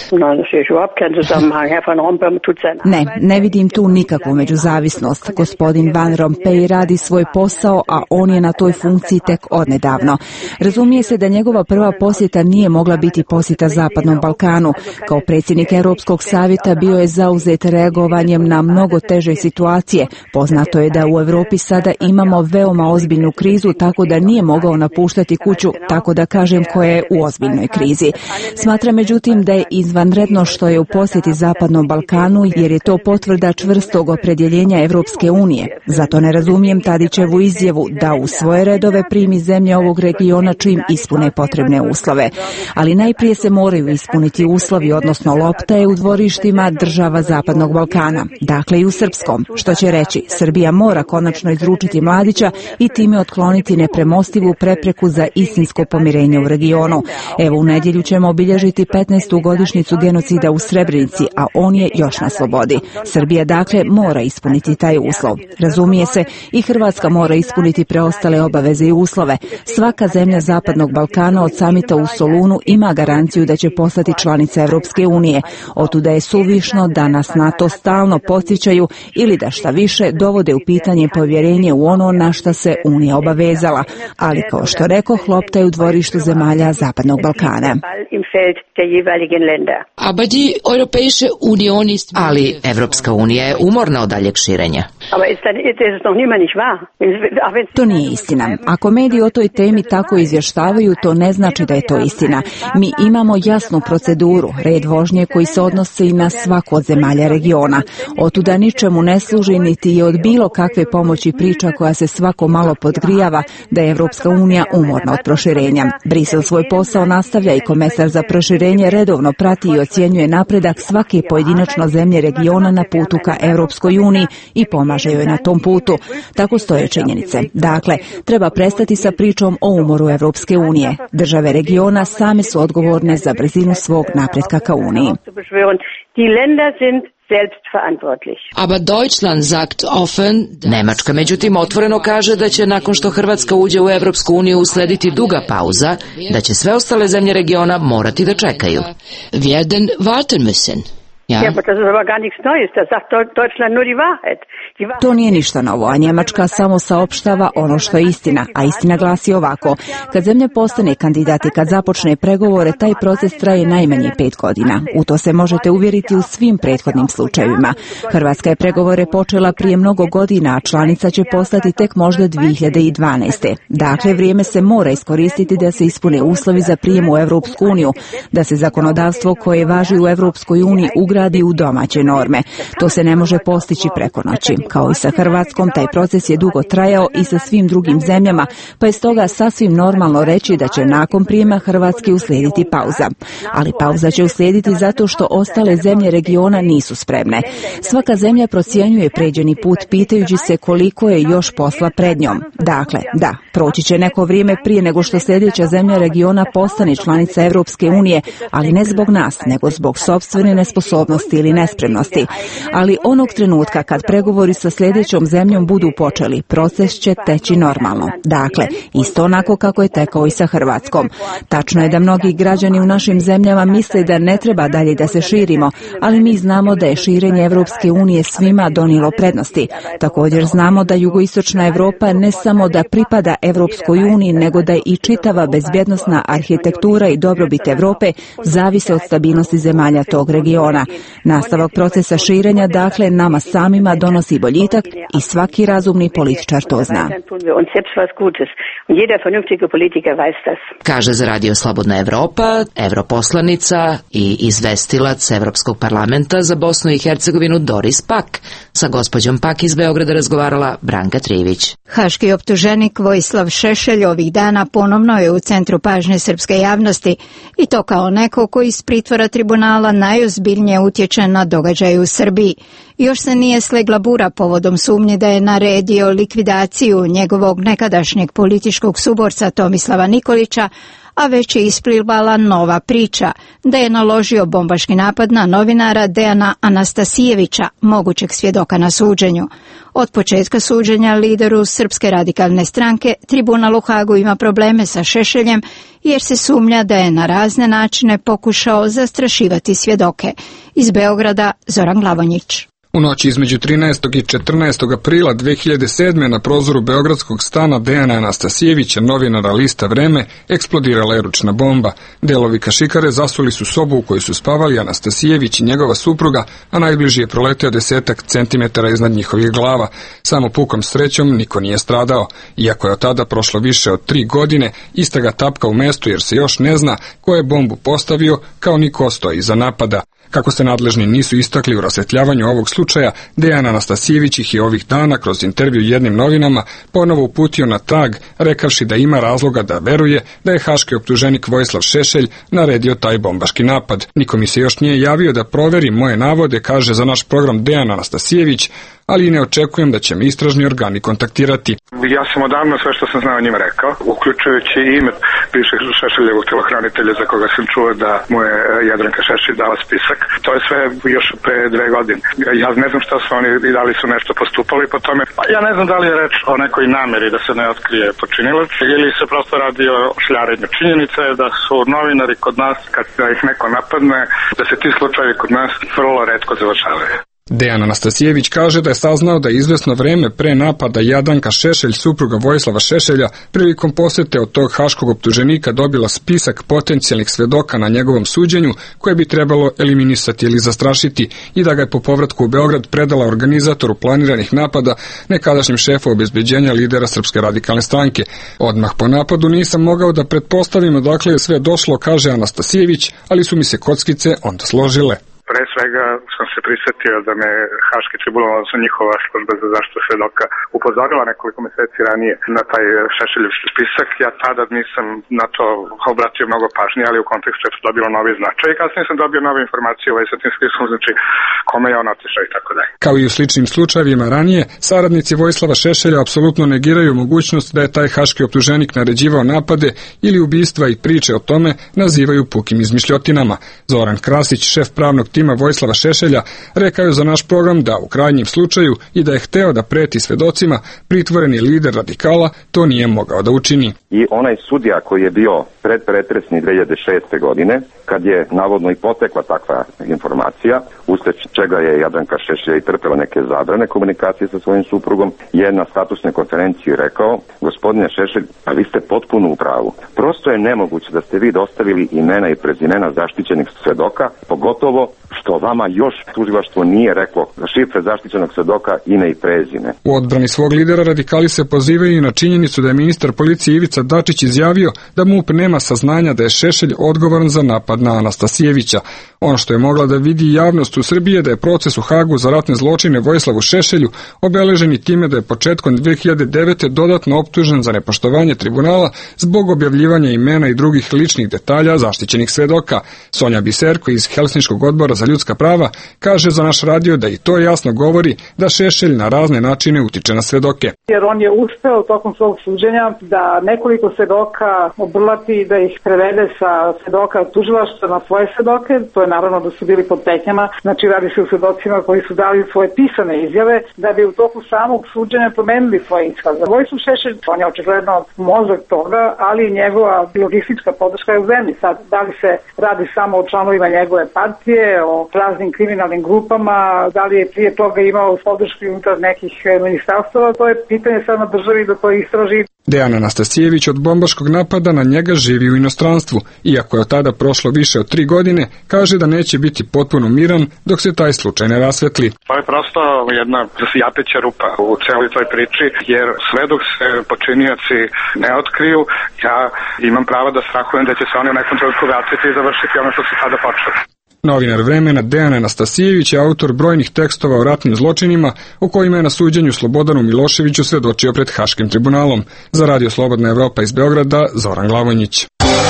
Ne, ne vidim tu nikakvu međuzavisnost. Gospodin Van Rompuy radi svoj posao, a on je na toj funkciji tek odnedavno. Razumije se da njegova prva posjeta nije mogla biti posjeta Zapadnom Balkanu. Kao predsjednik Europskog savjeta bio je zauzet reagovanjem na mnogo teže situacije. Poznato je da u Europi sada imamo veoma ozbiljnu krizu, tako da nije mogao napuštati kuću, tako da kažem koja je u ozbiljnoj krizi. Smatram međutim da je izvanredno što je u posjeti Zapadnom Balkanu, jer je to potvrda čvrstog opredjeljenja Europske unije. Zato ne razumijem Tadićevu izjavu da u svoje redove primi zemlje ovog regiona čim ispune potrebne uslove. Ali najprije se moraju ispuniti uslovi, odnosno lopta je u dvorištima država Zapadnog Balkana, dakle i u srpskom, što će reći Srbija mora konačno izručiti Mladića i time otkloniti nepremostivu prepreku za istinsko pomirenje u regionu. Evo, u nedjelju ćemo obilježiti petnaestu godišnjicu genocida u Srebrenici, a on je još na slobodi. Srbija dakle mora ispuniti taj uslov. Razumije se, i Hrvatska mora ispuniti preostale obaveze i uslove. Svaka zemlja Zapadnog Balkana od samita u Solunu ima garanciju da će postati članica Europske unije. Otuda je suvišno da nas na to stalno podsjećaju ili da šta više dovode u pitanje povjerenje u ono na šta se Unija obavezala. Ali kao što rekao, lopta je u dvorištu zemalja Zapadnog Balkana. Ali Evropska unija je umorna od daljeg širenja. To nije istina. Ako mediji o toj temi tako izvještavaju, to ne znači da je to istina. Mi imamo jasnu proceduru, red vožnje koji se odnosi i na svaku od zemalja regiona. Otuda ničemu ne služi niti je od bilo kakve pomoći priča koja se svako malo podgrijava da je Evropska unija umorna od proširenja. Brisel svoj posao nastavlja i komesar za proširenje redovno prati i ocjenjuje napredak svake pojedinačno zemlje regiona na putu ka Evropskoj uniji i pomaže joj na tom putu. Tako stoje činjenice. Dakle, treba prestati sa pričom o umoru Evropske unije. Države regiona same su odgovorne za brzinu svog napretka ka Uniji. Nemačka međutim otvoreno kaže da će nakon što Hrvatska uđe u Evropsku uniju uslediti duga pauza, da će sve ostale zemlje regiona morati da čekaju. Werden warten müssen. To nije ništa novo, a Njemačka samo saopštava ono što je istina, a istina glasi ovako. Kad zemlja postane kandidat i kad započne pregovore, taj proces traje najmanje pet godina. U to se možete uvjeriti u svim prethodnim slučajevima. Hrvatska je pregovore počela prije mnogo godina, a članica će postati tek možda dvije hiljade dvanaeste. Dakle, vrijeme se mora iskoristiti da se ispune uslovi za prijem u Evropsku uniju, da se zakonodavstvo koje važi u Evropskoj uniji ugradi u domaće norme. To se ne može postići preko noći. Kao i sa Hrvatskom, taj proces je dugo trajao i sa svim drugim zemljama, pa je stoga sasvim normalno reći da će nakon prijema Hrvatske uslijediti pauza. Ali pauza će uslijediti zato što ostale zemlje regiona nisu spremne. Svaka zemlja procjenjuje pređeni put pitajući se koliko je još posla pred njom. Dakle, da, proći će neko vrijeme prije nego što sljedeća zemlja regiona postane članica Evropske unije, ali ne zbog nas, nego zbog sopstvene nesposobnosti ili nespremnosti. Ali onog trenutka kad pregovori sa sljedećom zemljom budu počeli, proces će teći normalno. Dakle, isto onako kako je tekao i sa Hrvatskom. Tačno je da mnogi građani u našim zemljama misle da ne treba dalje da se širimo, ali mi znamo da je širenje Evropske unije svima donijelo prednosti. Također znamo da jugoistočna Europa ne samo da pripada Evropskoj uniji, nego da je i čitava bezbjednosna arhitektura i dobrobit Europe zavise od stabilnosti zemalja tog regiona. Nastavak procesa širenja, dakle, nama samima donosi boljitak i svaki razumni političar to zna. Kaže za Radio Slobodna Evropa europoslanica i izvestilac Evropskog parlamenta za Bosnu i Hercegovinu Doris Pak. Sa gospođom Pak iz Beograda razgovarala Branka Trivić. Haški optuženik Vojislav Šešelj ovih dana ponovno je u centru pažnje srpske javnosti i to kao neko koji iz pritvora tribunala najozbiljnije utječe na događaje u Srbiji. Još se nije slegla bura povodom sumnje da je naredio likvidaciju njegovog nekadašnjeg političkog suborca Tomislava Nikolića, a već je isplivala nova priča da je naložio bombaški napad na novinara Dejana Anastasijevića, mogućeg svjedoka na suđenju. Od početka suđenja lideru Srpske radikalne stranke tribunal u Hagu ima probleme sa Šešeljem jer se sumnja da je na razne načine pokušao zastrašivati svjedoke. Iz Beograda Zoran Glavonjić. U noći između trinaestog i četrnaestog aprila dve hiljade sedme. na prozoru beogradskog stana Dejana Anastasijevića, novinara lista Vreme, eksplodirala je ručna bomba. Delovi kašikare zasuli su sobu u kojoj su spavali Anastasijević i njegova supruga, a najbliži je proleteo desetak centimetara iznad njihovih glava. Samo pukom srećom niko nije stradao. Iako je od tada prošlo više od tri godine, istraga tapka u mestu jer se još ne zna ko je bombu postavio, kao ni ko stoji iza napada. Kako se nadležni nisu istakli u rasvetljavanju ovog slučaja, Dejan Anastasijević ih je ovih dana kroz intervju jednim novinama ponovo uputio na trag, rekavši da ima razloga da veruje da je haški optuženik Vojislav Šešelj naredio taj bombaški napad. Niko mi se još nije javio da proveri moje navode, kaže za naš program Dejan Anastasijević, ali i ne očekujem da će me istražni organi kontaktirati. Ja sam odavno sve što sam znao o njima rekao, uključujući i ime bivšeg Šešeljevog telohranitelja za koga sam čuo da mu je Jadranka Šešelj dala spisak. To je sve još pre dve godine. Ja ne znam šta su oni i da li su nešto postupali po tome. Ja ne znam da li je reč o nekoj nameri da se ne otkrije počinilac ili se prosto radi o šljarenju. Činjenica je da su novinari kod nas, kad ih neko napadne, da se ti slučajevi kod nas vrlo retko završavaju. Dejan Anastasijević kaže da je saznao da je izvesno vreme pre napada Jadranka Šešelj, supruga Vojislava Šešelja, prilikom posete od tog haškog optuženika dobila spisak potencijalnih svedoka na njegovom suđenju koje bi trebalo eliminisati ili zastrašiti i da ga je po povratku u Beograd predala organizatoru planiranih napada, nekadašnjem šefu obezbeđenja lidera Srpske radikalne stranke. Odmah po napadu nisam mogao da pretpostavim odakle je sve došlo, kaže Anastasijević, ali su mi se kockice onda složile. Pre svega sam se prisetio da me Haški tribunal, odnosno njihova služba za zaštitu svedoka, upozorila nekoliko meseci ranije na taj Šešeljevski spisak. Ja tada nisam na to obratio mnogo pažnje, ali u kontekstu je to dobilo novi značaj. I kasnije sam dobio nove informacije ovaj sa tim spiskom, znači kome je on otišao i tako dalje. Kao i u sličnim slučajevima ranije, saradnici Vojislava Šešelja apsolutno negiraju mogućnost da je taj haški optuženik naređivao napade ili ubistva i priče o tome nazivaju pukim izmišljotinama. Zoran Krasić, šef pravnog tima Vojislava Šešelja, rekao je za naš program da u krajnjem slučaju i da je hteo da preti svedocima, pritvoreni lider radikala to nije mogao da učini. I onaj sudija koji je bio predpretresni dve hiljade šeste. godine, kad je navodno i potekla takva informacija, usled čega je Jadranka Šešelj i trpela neke zabrane komunikacije sa svojim suprugom, je na statusnoj konferenciji rekao: gospodine Šešelj, a vi ste potpuno u pravu. Prosto je nemoguće da ste vi dostavili imena i prezimena zaštićenih svedoka, pogotovo što vama još tužilaštvo nije reklo šifre zaštićenog svedoka, ime i prezime. U odbrani svog lidera radikali se pozivaju na činjenicu da je ministar policije Ivica Dačić izjavio da MUP nema saznanja da je Šešelj odgovoran za napad na Anastasijevića. Ono što je mogla da vidi javnost u Srbiji je da je proces u Hagu za ratne zločine Vojislavu Šešelju obeležen i time da je početkom dve hiljade devete. dodatno optužen za nepoštovanje tribunala zbog objavljivanja imena i drugih ličnih detalja zaštićenih svedoka. Sonja Biserko iz Helsinškog odbora za ljudska prava kaže za naš radio da i to jasno govori da Šešelj na razne načine utiče na svedoke. Jer on je uspeo tokom svog suđenja da nekoliko svedoka obrlati i da ih prevede sa svedoka tužilaštva na svoje svedoke. To je naravno da su bili pod petnjama, znači radi se o svedocima koji su dali svoje pisane izjave da bi u toku samog suđenja promenili svoje iskaze. Vojislav Šešelj, on je očigledno mozak toga, ali njegova logistička podrška je u zemlji. Sad, da li se radi samo o članovima njegove partije, o raznim kriminalnim grupama, da li je prije toga imao podršku unutar nekih ministarstava, to je pitanje sad na državi da to istraži. Dejan Anastasijević od bombaškog napada na njega živi u inostranstvu, iako je od tada prošlo više od tri godine, kaže da neće biti potpuno miran dok se taj slučaj ne rasvetli. To je prosto jedna japeća rupa u celoj toj priči, jer sve dok se počinioci ne otkriju, ja imam pravo da strahujem da će se oni u nekom trenutku vratiti i završiti ono što se tada počeli. Novinar Vremena Dejan Anastasijević je autor brojnih tekstova o ratnim zločinima o kojima je na suđenju Slobodanu Miloševiću svedočio pred Haškim tribunalom. Za Radio Slobodna Evropa iz Beograda, Zoran Glavonjić.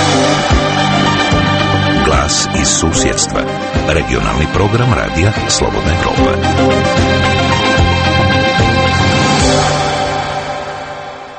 Glas iz susjedstva. Regionalni program Radija Slobodna Evropa.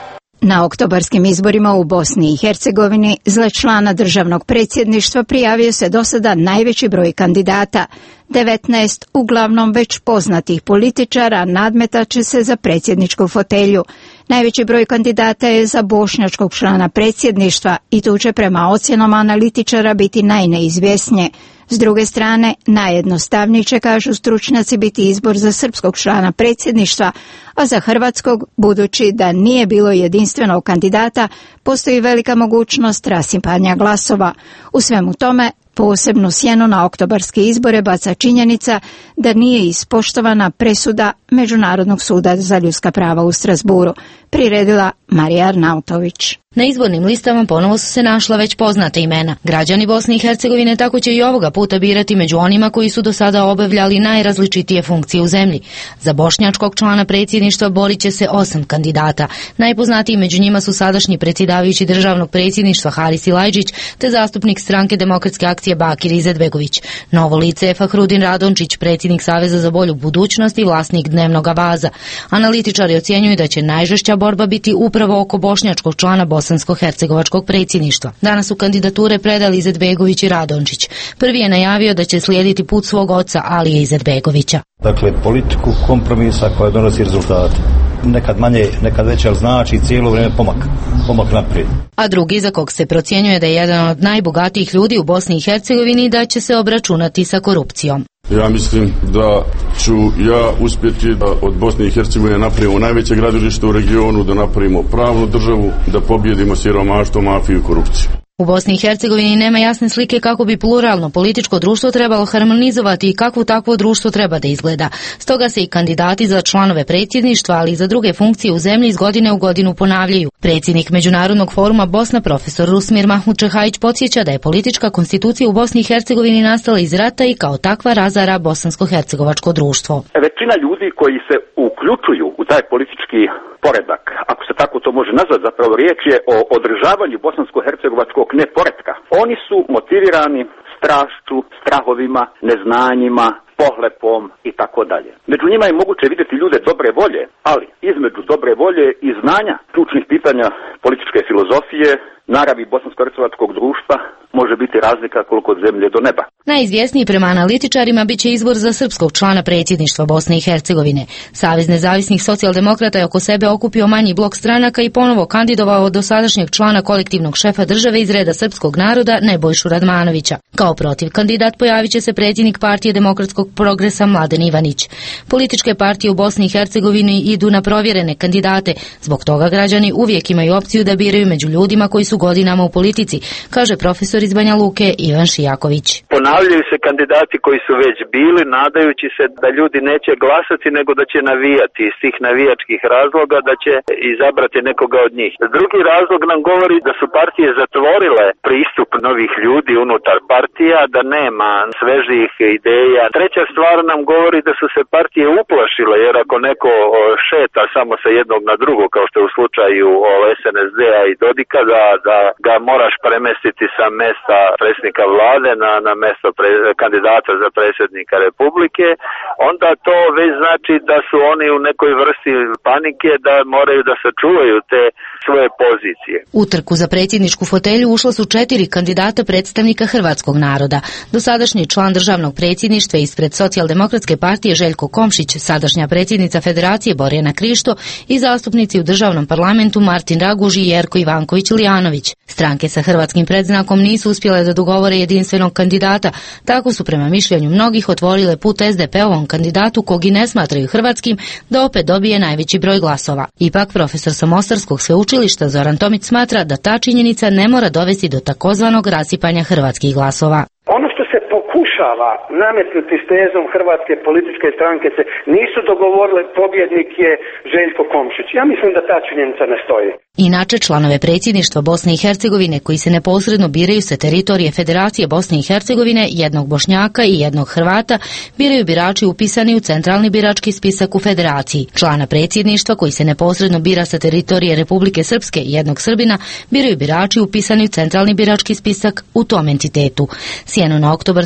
Na oktobarskim izborima u Bosni i Hercegovini za člana državnog predsjedništva prijavio se do sada najveći broj kandidata. devetnaest uglavnom već poznatih političara nadmetat će se za predsjedničku fotelju. Najveći broj kandidata je za bošnjačkog člana predsjedništva i tu će prema ocjenama analitičara biti najneizvjesnije. S druge strane, najjednostavniji će, kažu stručnjaci, biti izbor za srpskog člana predsjedništva, a za hrvatskog, budući da nije bilo jedinstvenog kandidata, postoji velika mogućnost rasipanja glasova. U svemu tome, posebnu sjenu na oktobarske izbore baca činjenica da nije ispoštovana presuda Međunarodnog suda za ljudska prava u Strasburu, priredila Marija Arnautović. Na izbornim listama ponovo su se našla već poznata imena. Građani Bosne i Hercegovine tako će i ovoga puta birati među onima koji su do sada obavljali najrazličitije funkcije u zemlji. Za bošnjačkog člana predsjedništva borit će se osam kandidata. Najpoznatiji među njima su sadašnji predsjedavajući državnog predsjedništva Haris Ilajđić te zastupnik stranke Demokratske akcije Bakir Izetbegović. Novo lice je Fahrudin Radončić, predsjednik Saveza za bolju budućnost i vlasnik Dnevnog Avaza. Analitičari ocjenjuju da će najžešća borba biti upravo oko bošnjačkog člana bosansko-hercegovačkog predsjedništva. Danas su kandidature predali Izetbegović i Radončić. Prvi je najavio da će slijediti put svog oca Alije Izetbegovića. Dakle, politiku kompromisa koja donosi rezultate. Nekad manje, nekad veće, ali znači cijelo vrijeme pomak, pomak naprijed. A drugi, za kog se procjenjuje da je jedan od najbogatijih ljudi u Bosni i Hercegovini, da će se obračunati sa korupcijom. Ja mislim da ću ja uspjeti da od Bosne i Hercegovine napravimo najveće gradilište u regionu, da napravimo pravnu državu, da pobjedimo siromaštvo, mafiju i korupciju. U Bosni i Hercegovini nema jasne slike kako bi pluralno političko društvo trebalo harmonizovati i kakvo takvo društvo treba da izgleda. Stoga se i kandidati za članove predsjedništva, ali i za druge funkcije u zemlji iz godine u godinu ponavljaju. Predsjednik Međunarodnog foruma Bosna, profesor Rusmir Mahmud Čehajić, podsjeća da je politička konstitucija u Bosni i Hercegovini nastala iz rata i kao takva razara bosansko-hercegovačko društvo. Većina ljudi koji se uključuju u taj politički poredak, ako se tako to može nazvati, zapravo riječ je o održavanju bosansko-hercegovačkog neporetka. Oni su motivirani strašću, strahovima, neznanjima, pohlepom i tako dalje. Među njima je moguće vidjeti ljude dobre volje, ali između dobre volje i znanja ključnih pitanja političke filozofije, naravi bosansko-hercegovačkog društva, može biti razlika koliko od zemlje do neba. Najizvjesniji prema analitičarima bit će izbor za srpskog člana predsjedništva Bosne i Hercegovine. Savez nezavisnih socijaldemokrata je oko sebe okupio manji blok stranaka i ponovo kandidovao dosadašnjeg člana kolektivnog šefa države iz reda srpskog naroda Nebojšu Radmanovića. Kao protiv kandidat pojavit će se predsjednik Partije demokratskog progresa Mladen Ivanić. Političke partije u Bosni i Hercegovini idu na provjerene kandidate, zbog toga građani uvijek imaju opciju da biraju među ljudima koji su godinama u politici, kaže profesor iz Banja Luke Ivan Šijaković. Ponavljaju se kandidati koji su već bili, nadajući se da ljudi neće glasati, nego da će navijati iz tih navijačkih razloga, da će izabrati nekoga od njih. Drugi razlog nam govori da su partije zatvorile pristup novih ljudi unutar partija, da nema svežih ideja. Treća stvar nam govori da su se partije uplašile, jer ako neko šeta samo sa jednog na drugo, kao što je u slučaju es en es de a i Dodika, da, da ga moraš premestiti sa mesta predsjednika vlade na, na mesto pre, kandidata za predsjednika Republike, onda to već znači da su oni u nekoj vrsti panike, da moraju da sačuvaju te svoje pozicije. U trku za predsjedničku fotelju ušla su četiri kandidata predstavnika hrvatskog naroda. Dosadašnji član državnog predsjedništva ispred Socijaldemokratske partije Željko Komšić, sadašnja predsjednica Federacije Borjana Krišto i zastupnici u državnom parlamentu Martin Raguž i Jerko Ivanković Lijanović. Stranke sa hrvatskim predznakom nisu uspjele da dogovore jedinstvenog kandidata, tako su prema mišljenju mnogih otvorile put es de pe ovom kandidatu kog i ne smatraju hrvatskim da opet dobije najveći broj glasova. Ipak profesor sa Mostarskog sveučilišta Zoran Tomić smatra da ta činjenica ne mora dovesti do takozvanog rasipanja hrvatskih glasova. Ono što se pokušava nametnuti s tezom hrvatske političke stranke se nisu dogovorile, pobjednik je Željko Komšić. Ja mislim da ta činjenica ne stoji. Inače, članove predsjedništva Bosne i Hercegovine koji se neposredno biraju sa teritorije Federacije Bosne i Hercegovine, jednog Bošnjaka i jednog Hrvata, biraju birači upisani u centralni birački spisak u Federaciji. Člana predsjedništva koji se neposredno bira sa teritorije Republike Srpske i jednog Srbina, biraju birači upisani u centralni birački spisak u tom entitetu. Sjenu na oktobarske izbore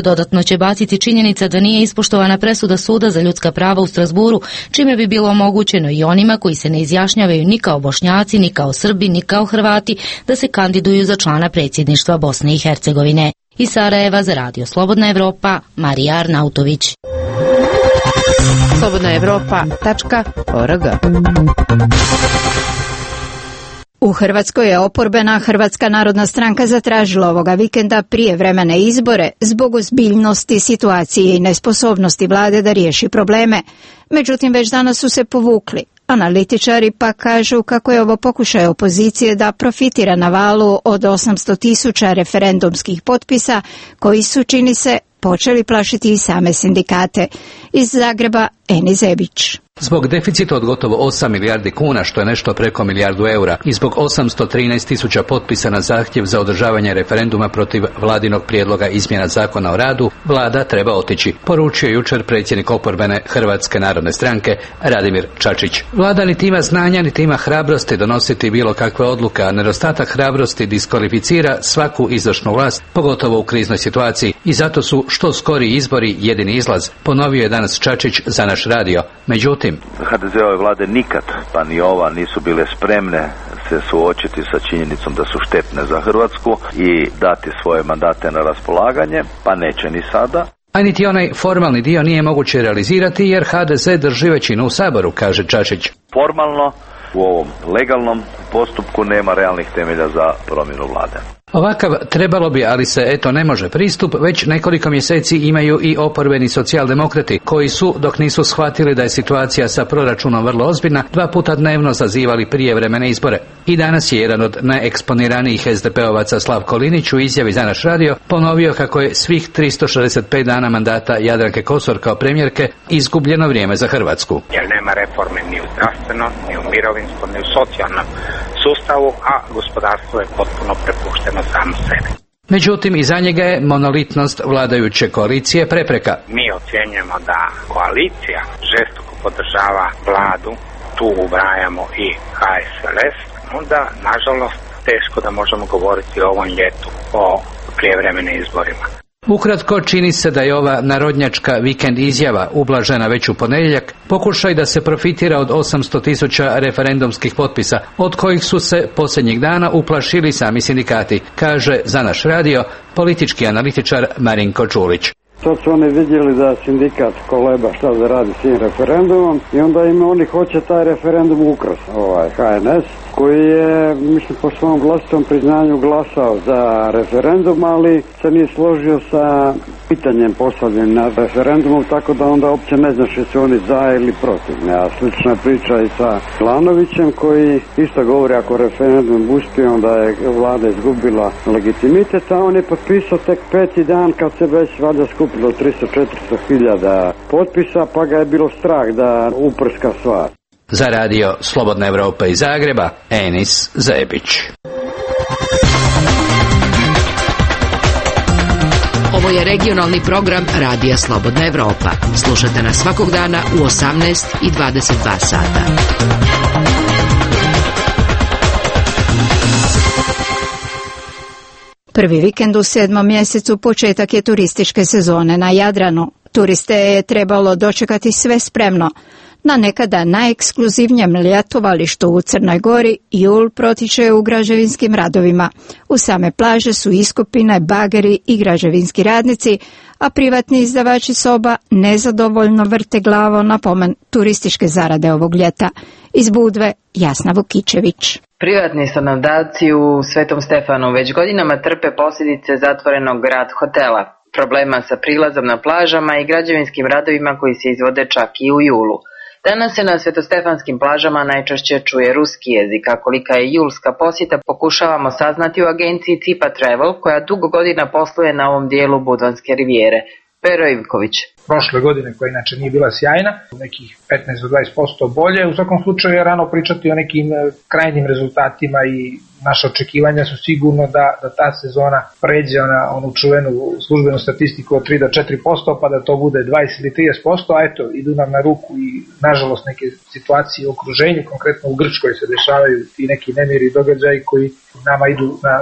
ljude dodatno će baciti činjenica da nije ispoštovana presuda Suda za ljudska prava u Strasburu, čime bi bilo omogućeno i onima koji se ne izjašnjavaju ni kao Bošnjaci, ni kao Srbi, ni kao Hrvati da se kandiduju za člana predsjedništva Bosne i Hercegovine. Iz Sarajeva za Radio Slobodna Evropa, Marija Arnautović. slobodna evropa tačka org. U Hrvatskoj je oporbena Hrvatska narodna stranka zatražila ovoga vikenda prijevremene izbore zbog ozbiljnosti situacije i nesposobnosti vlade da riješi probleme. Međutim, već danas su se povukli. Analitičari pa kažu kako je ovo pokušaj opozicije da profitira na valu od osamsto tisuća referendumskih potpisa koji su, čini se, počeli plašiti i same sindikate. Iz Zagreba, Eni Zebić. Zbog deficita od gotovo osam milijardi kuna, što je nešto preko milijardu eura, i zbog osamsto trinaest tisuća potpisa na zahtjev za održavanje referenduma protiv vladinog prijedloga izmjena zakona o radu, vlada treba otići, poručio jučer predsjednik oporbene Hrvatske narodne stranke Radimir Čačić. Vlada niti ima znanja, niti ima hrabrosti donositi bilo kakve odluke, a nedostatak hrabrosti diskvalificira svaku izvršnu vlast, pogotovo u kriznoj situaciji, i zato su što skori izbori jedini izlaz, ponovio je danas Čačić za naš radio. Međutim, ha de ze ove vlade nikad, pa ni ova, nisu bile spremne se suočiti sa činjenicom da su štetne za Hrvatsku i dati svoje mandate na raspolaganje, pa neće ni sada. A niti onaj formalni dio nije moguće realizirati jer ha de ze drži većinu u Saboru, kaže Čačić. Formalno u ovom legalnom postupku nema realnih temelja za promjenu vlade. Ovakav trebalo bi, ali se eto ne može pristup, već nekoliko mjeseci imaju i oporbeni socijaldemokrati, koji su, dok nisu shvatili da je situacija sa proračunom vrlo ozbiljna, dva puta dnevno zazivali prijevremene izbore. I danas je jedan od najeksponiranijih es de pe ovaca Slavko Linić u izjavi za naš radio ponovio kako je svih tristo šezdeset pet dana mandata Jadranke Kosor kao premijerke izgubljeno vrijeme za Hrvatsku. Jer nema reforme ni u zdravstvenom, ni u mirovinskom, ni u socijalnom sustavu, a gospodarstvo je potpuno prepušteno samo sebi. Međutim, i za njega je monolitnost vladajuće koalicije prepreka. Mi ocjenjujemo da koalicija žestoko podržava vladu, tu ubrajamo i ha es el es, onda, nažalost, teško da možemo govoriti o ovom ljetu o prijevremenim izborima. Ukratko, čini se da je ova narodnjačka vikend izjava, ublažena već u ponedjeljak, pokušaj da se profitira od osamsto tisuća referendumskih potpisa, od kojih su se posljednjih dana uplašili sami sindikati, kaže za naš radio politički analitičar Marinko Čulić. Sad su oni vidjeli da sindikat koleba šta da radi s tim referendumom i onda im oni hoće taj referendum ukrasti, ovaj ha en es, koji je, mislim, po svom vlastitom priznanju glasao za referendum, ali se nije složio sa pitanjem postavljenim na referendumu, tako da onda uopće ne znaš jesu oni za ili protiv. A slična priča i sa Milanovićem, koji isto govori ako referendum uspije, onda je vlada izgubila legitimitet, a on je potpisao tek peti dan kad se već valjda skupilo tristo do četiristo hiljada potpisa, pa ga je bilo strah da uprska stvar. Za radio Slobodna Evropa iz Zagreba, Enis Zebić. Ovo je regionalni program Radija Slobodna Evropa. Slušate nas svakog dana u osamnaest i dvadeset dva sata. Prvi vikend u sedmom mjesecu početak je turističke sezone na Jadranu. Turiste je trebalo dočekati sve spremno. Na nekada najekskluzivnijem ljetovalištu u Crnoj Gori jul protiče u građevinskim radovima. U same plaže su iskopine, bageri i građevinski radnici, a privatni izdavači soba nezadovoljno vrte glavo na pomen turističke zarade ovog ljeta. Iz Budve, Jasna Vukičević. Privatni stanodavci u Svetom Stefanu već godinama trpe posljedice zatvorenog grad hotela, problema sa prilazom na plažama i građevinskim radovima koji se izvode čak i u julu. Danas se na svetostefanskim plažama najčešće čuje ruski jezik, a kolika je julska posjeta pokušavamo saznati u agenciji Cipa Travel, koja dugo godina posluje na ovom dijelu Budvanske rivijere. Pero Ivković. Prošle godine, koja inače nije bila sjajna, nekih petnaest do dvadeset posto bolje. U svakom slučaju je rano pričati o nekim krajnjim rezultatima i naše očekivanja su sigurno da, da ta sezona pređe na onu čuvenu službenu statistiku od tri do četiri posto, pa da to bude dvadeset ili trideset posto, a eto, idu nam na ruku i nažalost neke situacije u okruženju, konkretno u Grčkoj se dešavaju i neki nemiri događaji koji nama idu na ruku.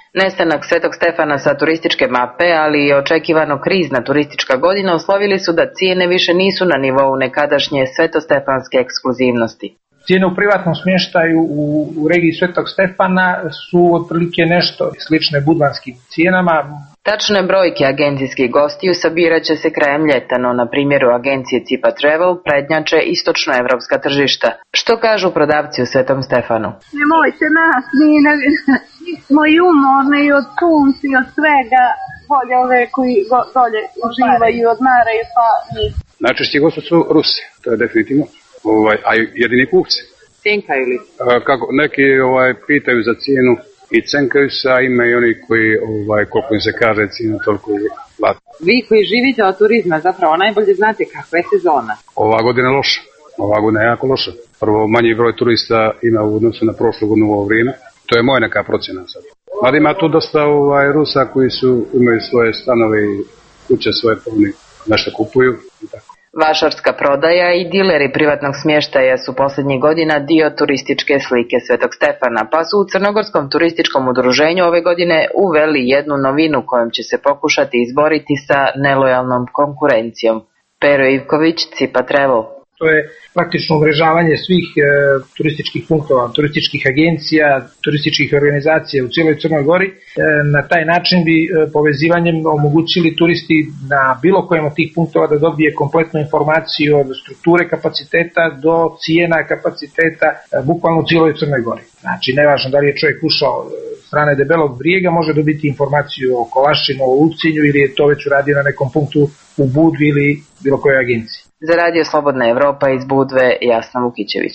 Nestanak Svetog Stefana sa turističke mape, ali i očekivano krizna turistička godina uslovili su da cijene više nisu na nivou nekadašnje svetostefanske ekskluzivnosti. Cijene u privatnom smještaju u, u regiji Svetog Stefana su otprilike nešto slične budvanskim cijenama. Tačne brojke agencijskih gostiju sabirat će se krajem ljeta, no na primjeru agencije Cipa Travel prednjače istočnoevropska tržišta. Što kažu prodavci u Svetom Stefanu? Nemojte nas, mi ne, smo i umorni i od sunca i od svega, bolje ove koji go, dolje uživaju i odmaraju, pa mi. Najčešće gosti su Rusi, to je definitivno. Ovaj, a jedini kupci. Cenkaju li? Kako, neki ovaj, pitaju za cijenu i cenkaju se, a ima i oni koji, ovaj, koliko im se kaže cijena, toliko je plati. Vi koji živite od turizma, zapravo najbolje znate kakva je sezona. Ova godina je loša. Ova godina je jako loša. Prvo, manji broj turista ima u odnosu na prošlu godinu u ovo vrijeme. To je moja neka procjena sad. Ali ima tu dosta ovaj, Rusa koji su, imaju svoje stanove i kuće svoje polni, nešto kupuju i tako. Vašarska prodaja i dileri privatnog smještaja su posljednjih godina dio turističke slike Svetog Stefana, pa su u Crnogorskom turističkom udruženju ove godine uveli jednu novinu kojom će se pokušati izboriti sa nelojalnom konkurencijom. Pero Ivković, Cipa Travel. To je praktično umrežavanje svih e, turističkih punktova, turističkih agencija, turističkih organizacija u cijeloj Crnoj Gori. E, na taj način bi e, povezivanjem omogućili turisti na bilo kojem od tih punktova da dobije kompletnu informaciju od strukture kapaciteta do cijena kapaciteta, e, bukvalno u cijeloj Crnoj Gori. Znači, nevažno da li je čovjek ušao strane Debelog brijega, može dobiti informaciju o Kolašinu, o Lucinju ili je to već uradio na nekom punktu u Budvi ili bilo kojoj agenciji. Za Radio Slobodna Evropa iz Budve, Jasna Vukićević.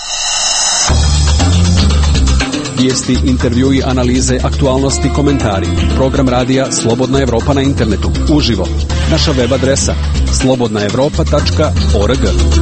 Vijesti, intervjui, analize, aktualnosti, komentari. Program radija Slobodna Evropa na internetu. Uživo. Naša web adresa slobodna evropa tačka org.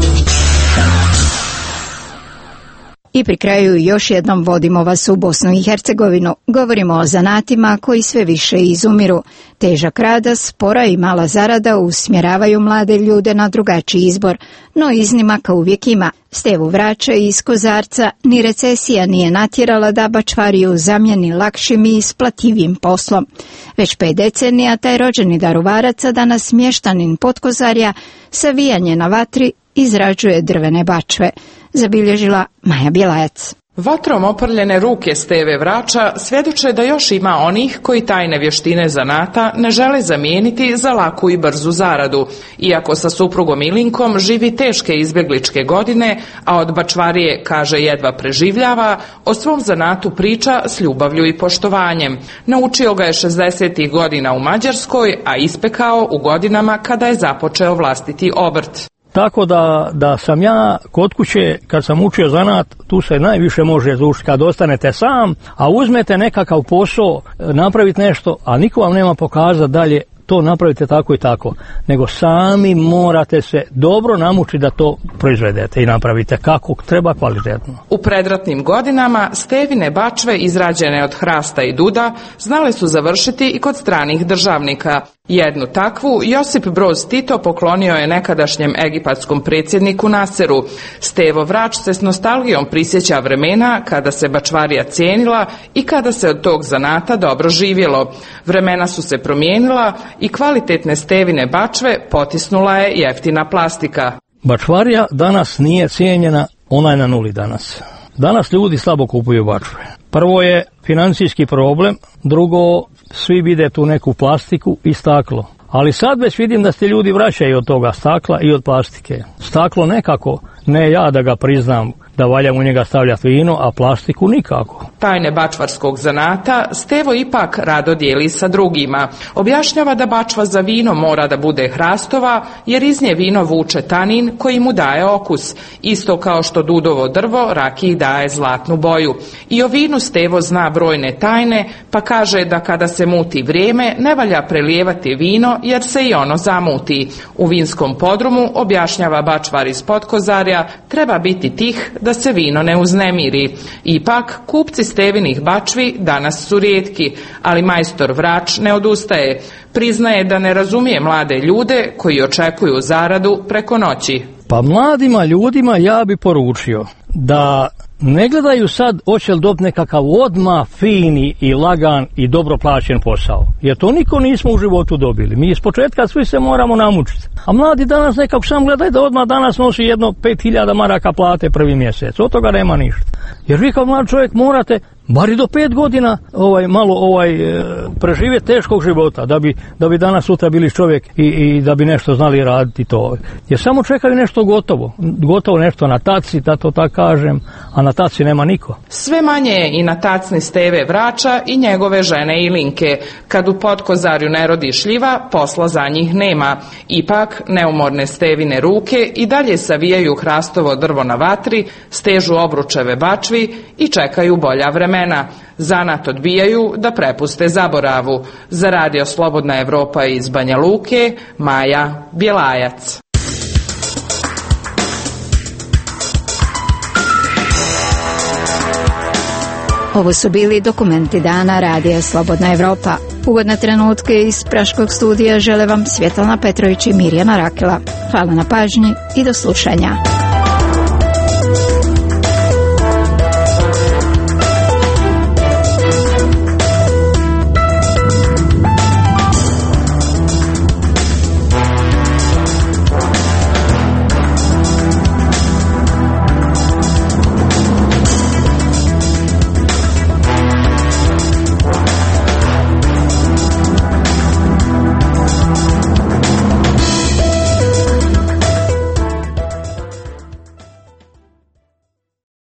I pri kraju još jednom vodimo vas u Bosnu i Hercegovinu. Govorimo o zanatima koji sve više izumiru. Težak rada, spora i mala zarada usmjeravaju mlade ljude na drugačiji izbor, no iznimaka uvijek ima. Stevu Vrača iz Kozarca ni recesija nije natjerala da bačvariju zamjeni lakšim i isplativim poslom. Već pet decenija taj rođeni daruvarac, a danas mještanin Potkozarja, savijanje na vatri izrađuje drvene bačve. Zabilježila Maja Bjelajac. Vatrom oprljene ruke Steve Vrača svjedoče da još ima onih koji tajne vještine zanata ne žele zamijeniti za laku i brzu zaradu. Iako sa suprugom Ilinkom živi teške izbjegličke godine, a od bačvarije, kaže, jedva preživljava, o svom zanatu priča s ljubavlju i poštovanjem. Naučio ga je šezdesetih godina u Mađarskoj, a ispekao u godinama kada je započeo vlastiti obrt. Tako da, da sam ja kod kuće, kad sam učio zanat, tu se najviše može izvući kad ostanete sam, a uzmete nekakav posao, napraviti nešto, a niko vam nema pokazati dalje, to napravite tako i tako, nego sami morate se dobro namučiti da to proizvedete i napravite kako treba, kvalitetno. U predratnim godinama Stevine bačve izrađene od hrasta i duda znale su završiti i kod stranih državnika. Jednu takvu Josip Broz Tito poklonio je nekadašnjem egipatskom predsjedniku Naseru. Stevo Vrač se s nostalgijom prisjeća vremena kada se bačvarija cijenila i kada se od tog zanata dobro živjelo. Vremena su se promijenila i kvalitetne Stevine bačve potisnula je jeftina plastika. Bačvarija danas nije cijenjena, ona je na nuli danas. Danas ljudi slabo kupuju bačve. Prvo je financijski problem, drugo svi vide tu neku plastiku i staklo. Ali sad već vidim da se ljudi vraćaju od toga stakla i od plastike. Staklo nekako, ne ja da ga priznam da valja u njega stavljati vino, a plastiku nikako. Tajne bačvarskog zanata Stevo ipak rado dijeli sa drugima. Objašnjava da bačva za vino mora da bude hrastova, jer iz nje vino vuče tanin koji mu daje okus, isto kao što dudovo drvo rakiji daje zlatnu boju. I o vinu Stevo zna brojne tajne, pa kaže da kada se muti vrijeme ne valja prelijevati vino jer se i ono zamuti. U vinskom podrumu, objašnjava bačvar iz Potkozarja, treba biti tih da se vino ne uznemiri. Ipak, kupci Stevinih bačvi danas su rijetki, ali majstor Vrač ne odustaje. Priznaje da ne razumije mlade ljude koji očekuju zaradu preko noći. Pa mladima ljudima ja bi poručio da ne gledaju sad hoće li dobiti nekakav odmah fini i lagan i dobro plaćen posao. Jer to niko nismo u životu dobili. Mi iz početka svi se moramo namučiti. A mladi danas nekako sam gledaju da odmah danas nosi jedno pet hiljada maraka plate prvi mjesec. Od toga nema ništa. Jer vi kao mlad čovjek morate bar i do pet godina ovaj, malo ovaj, e, preživjeti teškog života da bi, da bi danas sutra bili čovjek i, i da bi nešto znali raditi to. Jer samo čekaju nešto gotovo. Gotovo nešto na taci, da to tako kažem, a na taci nema niko. Sve manje je i na tacni Steve Vrača i njegove žene Ilinke. Kad u Potkozarju ne rodi šljiva, posla za njih nema. Ipak, neumorne Stevine ruke i dalje savijaju hrastovo drvo na vatri, stežu obručeve bačvi i čekaju bolja vremena. Zanat odbijaju da prepuste zaboravu. Za Radio Slobodna Evropa iz Banja Luke, Maja Bjelajac. Ovo su bili dokumenti dana Radija Slobodna Evropa. Ugodne trenutke iz Praškog studija žele vam Svjetlana Petrović i Mirjana Rakela. Hvala na pažnji i do slušanja.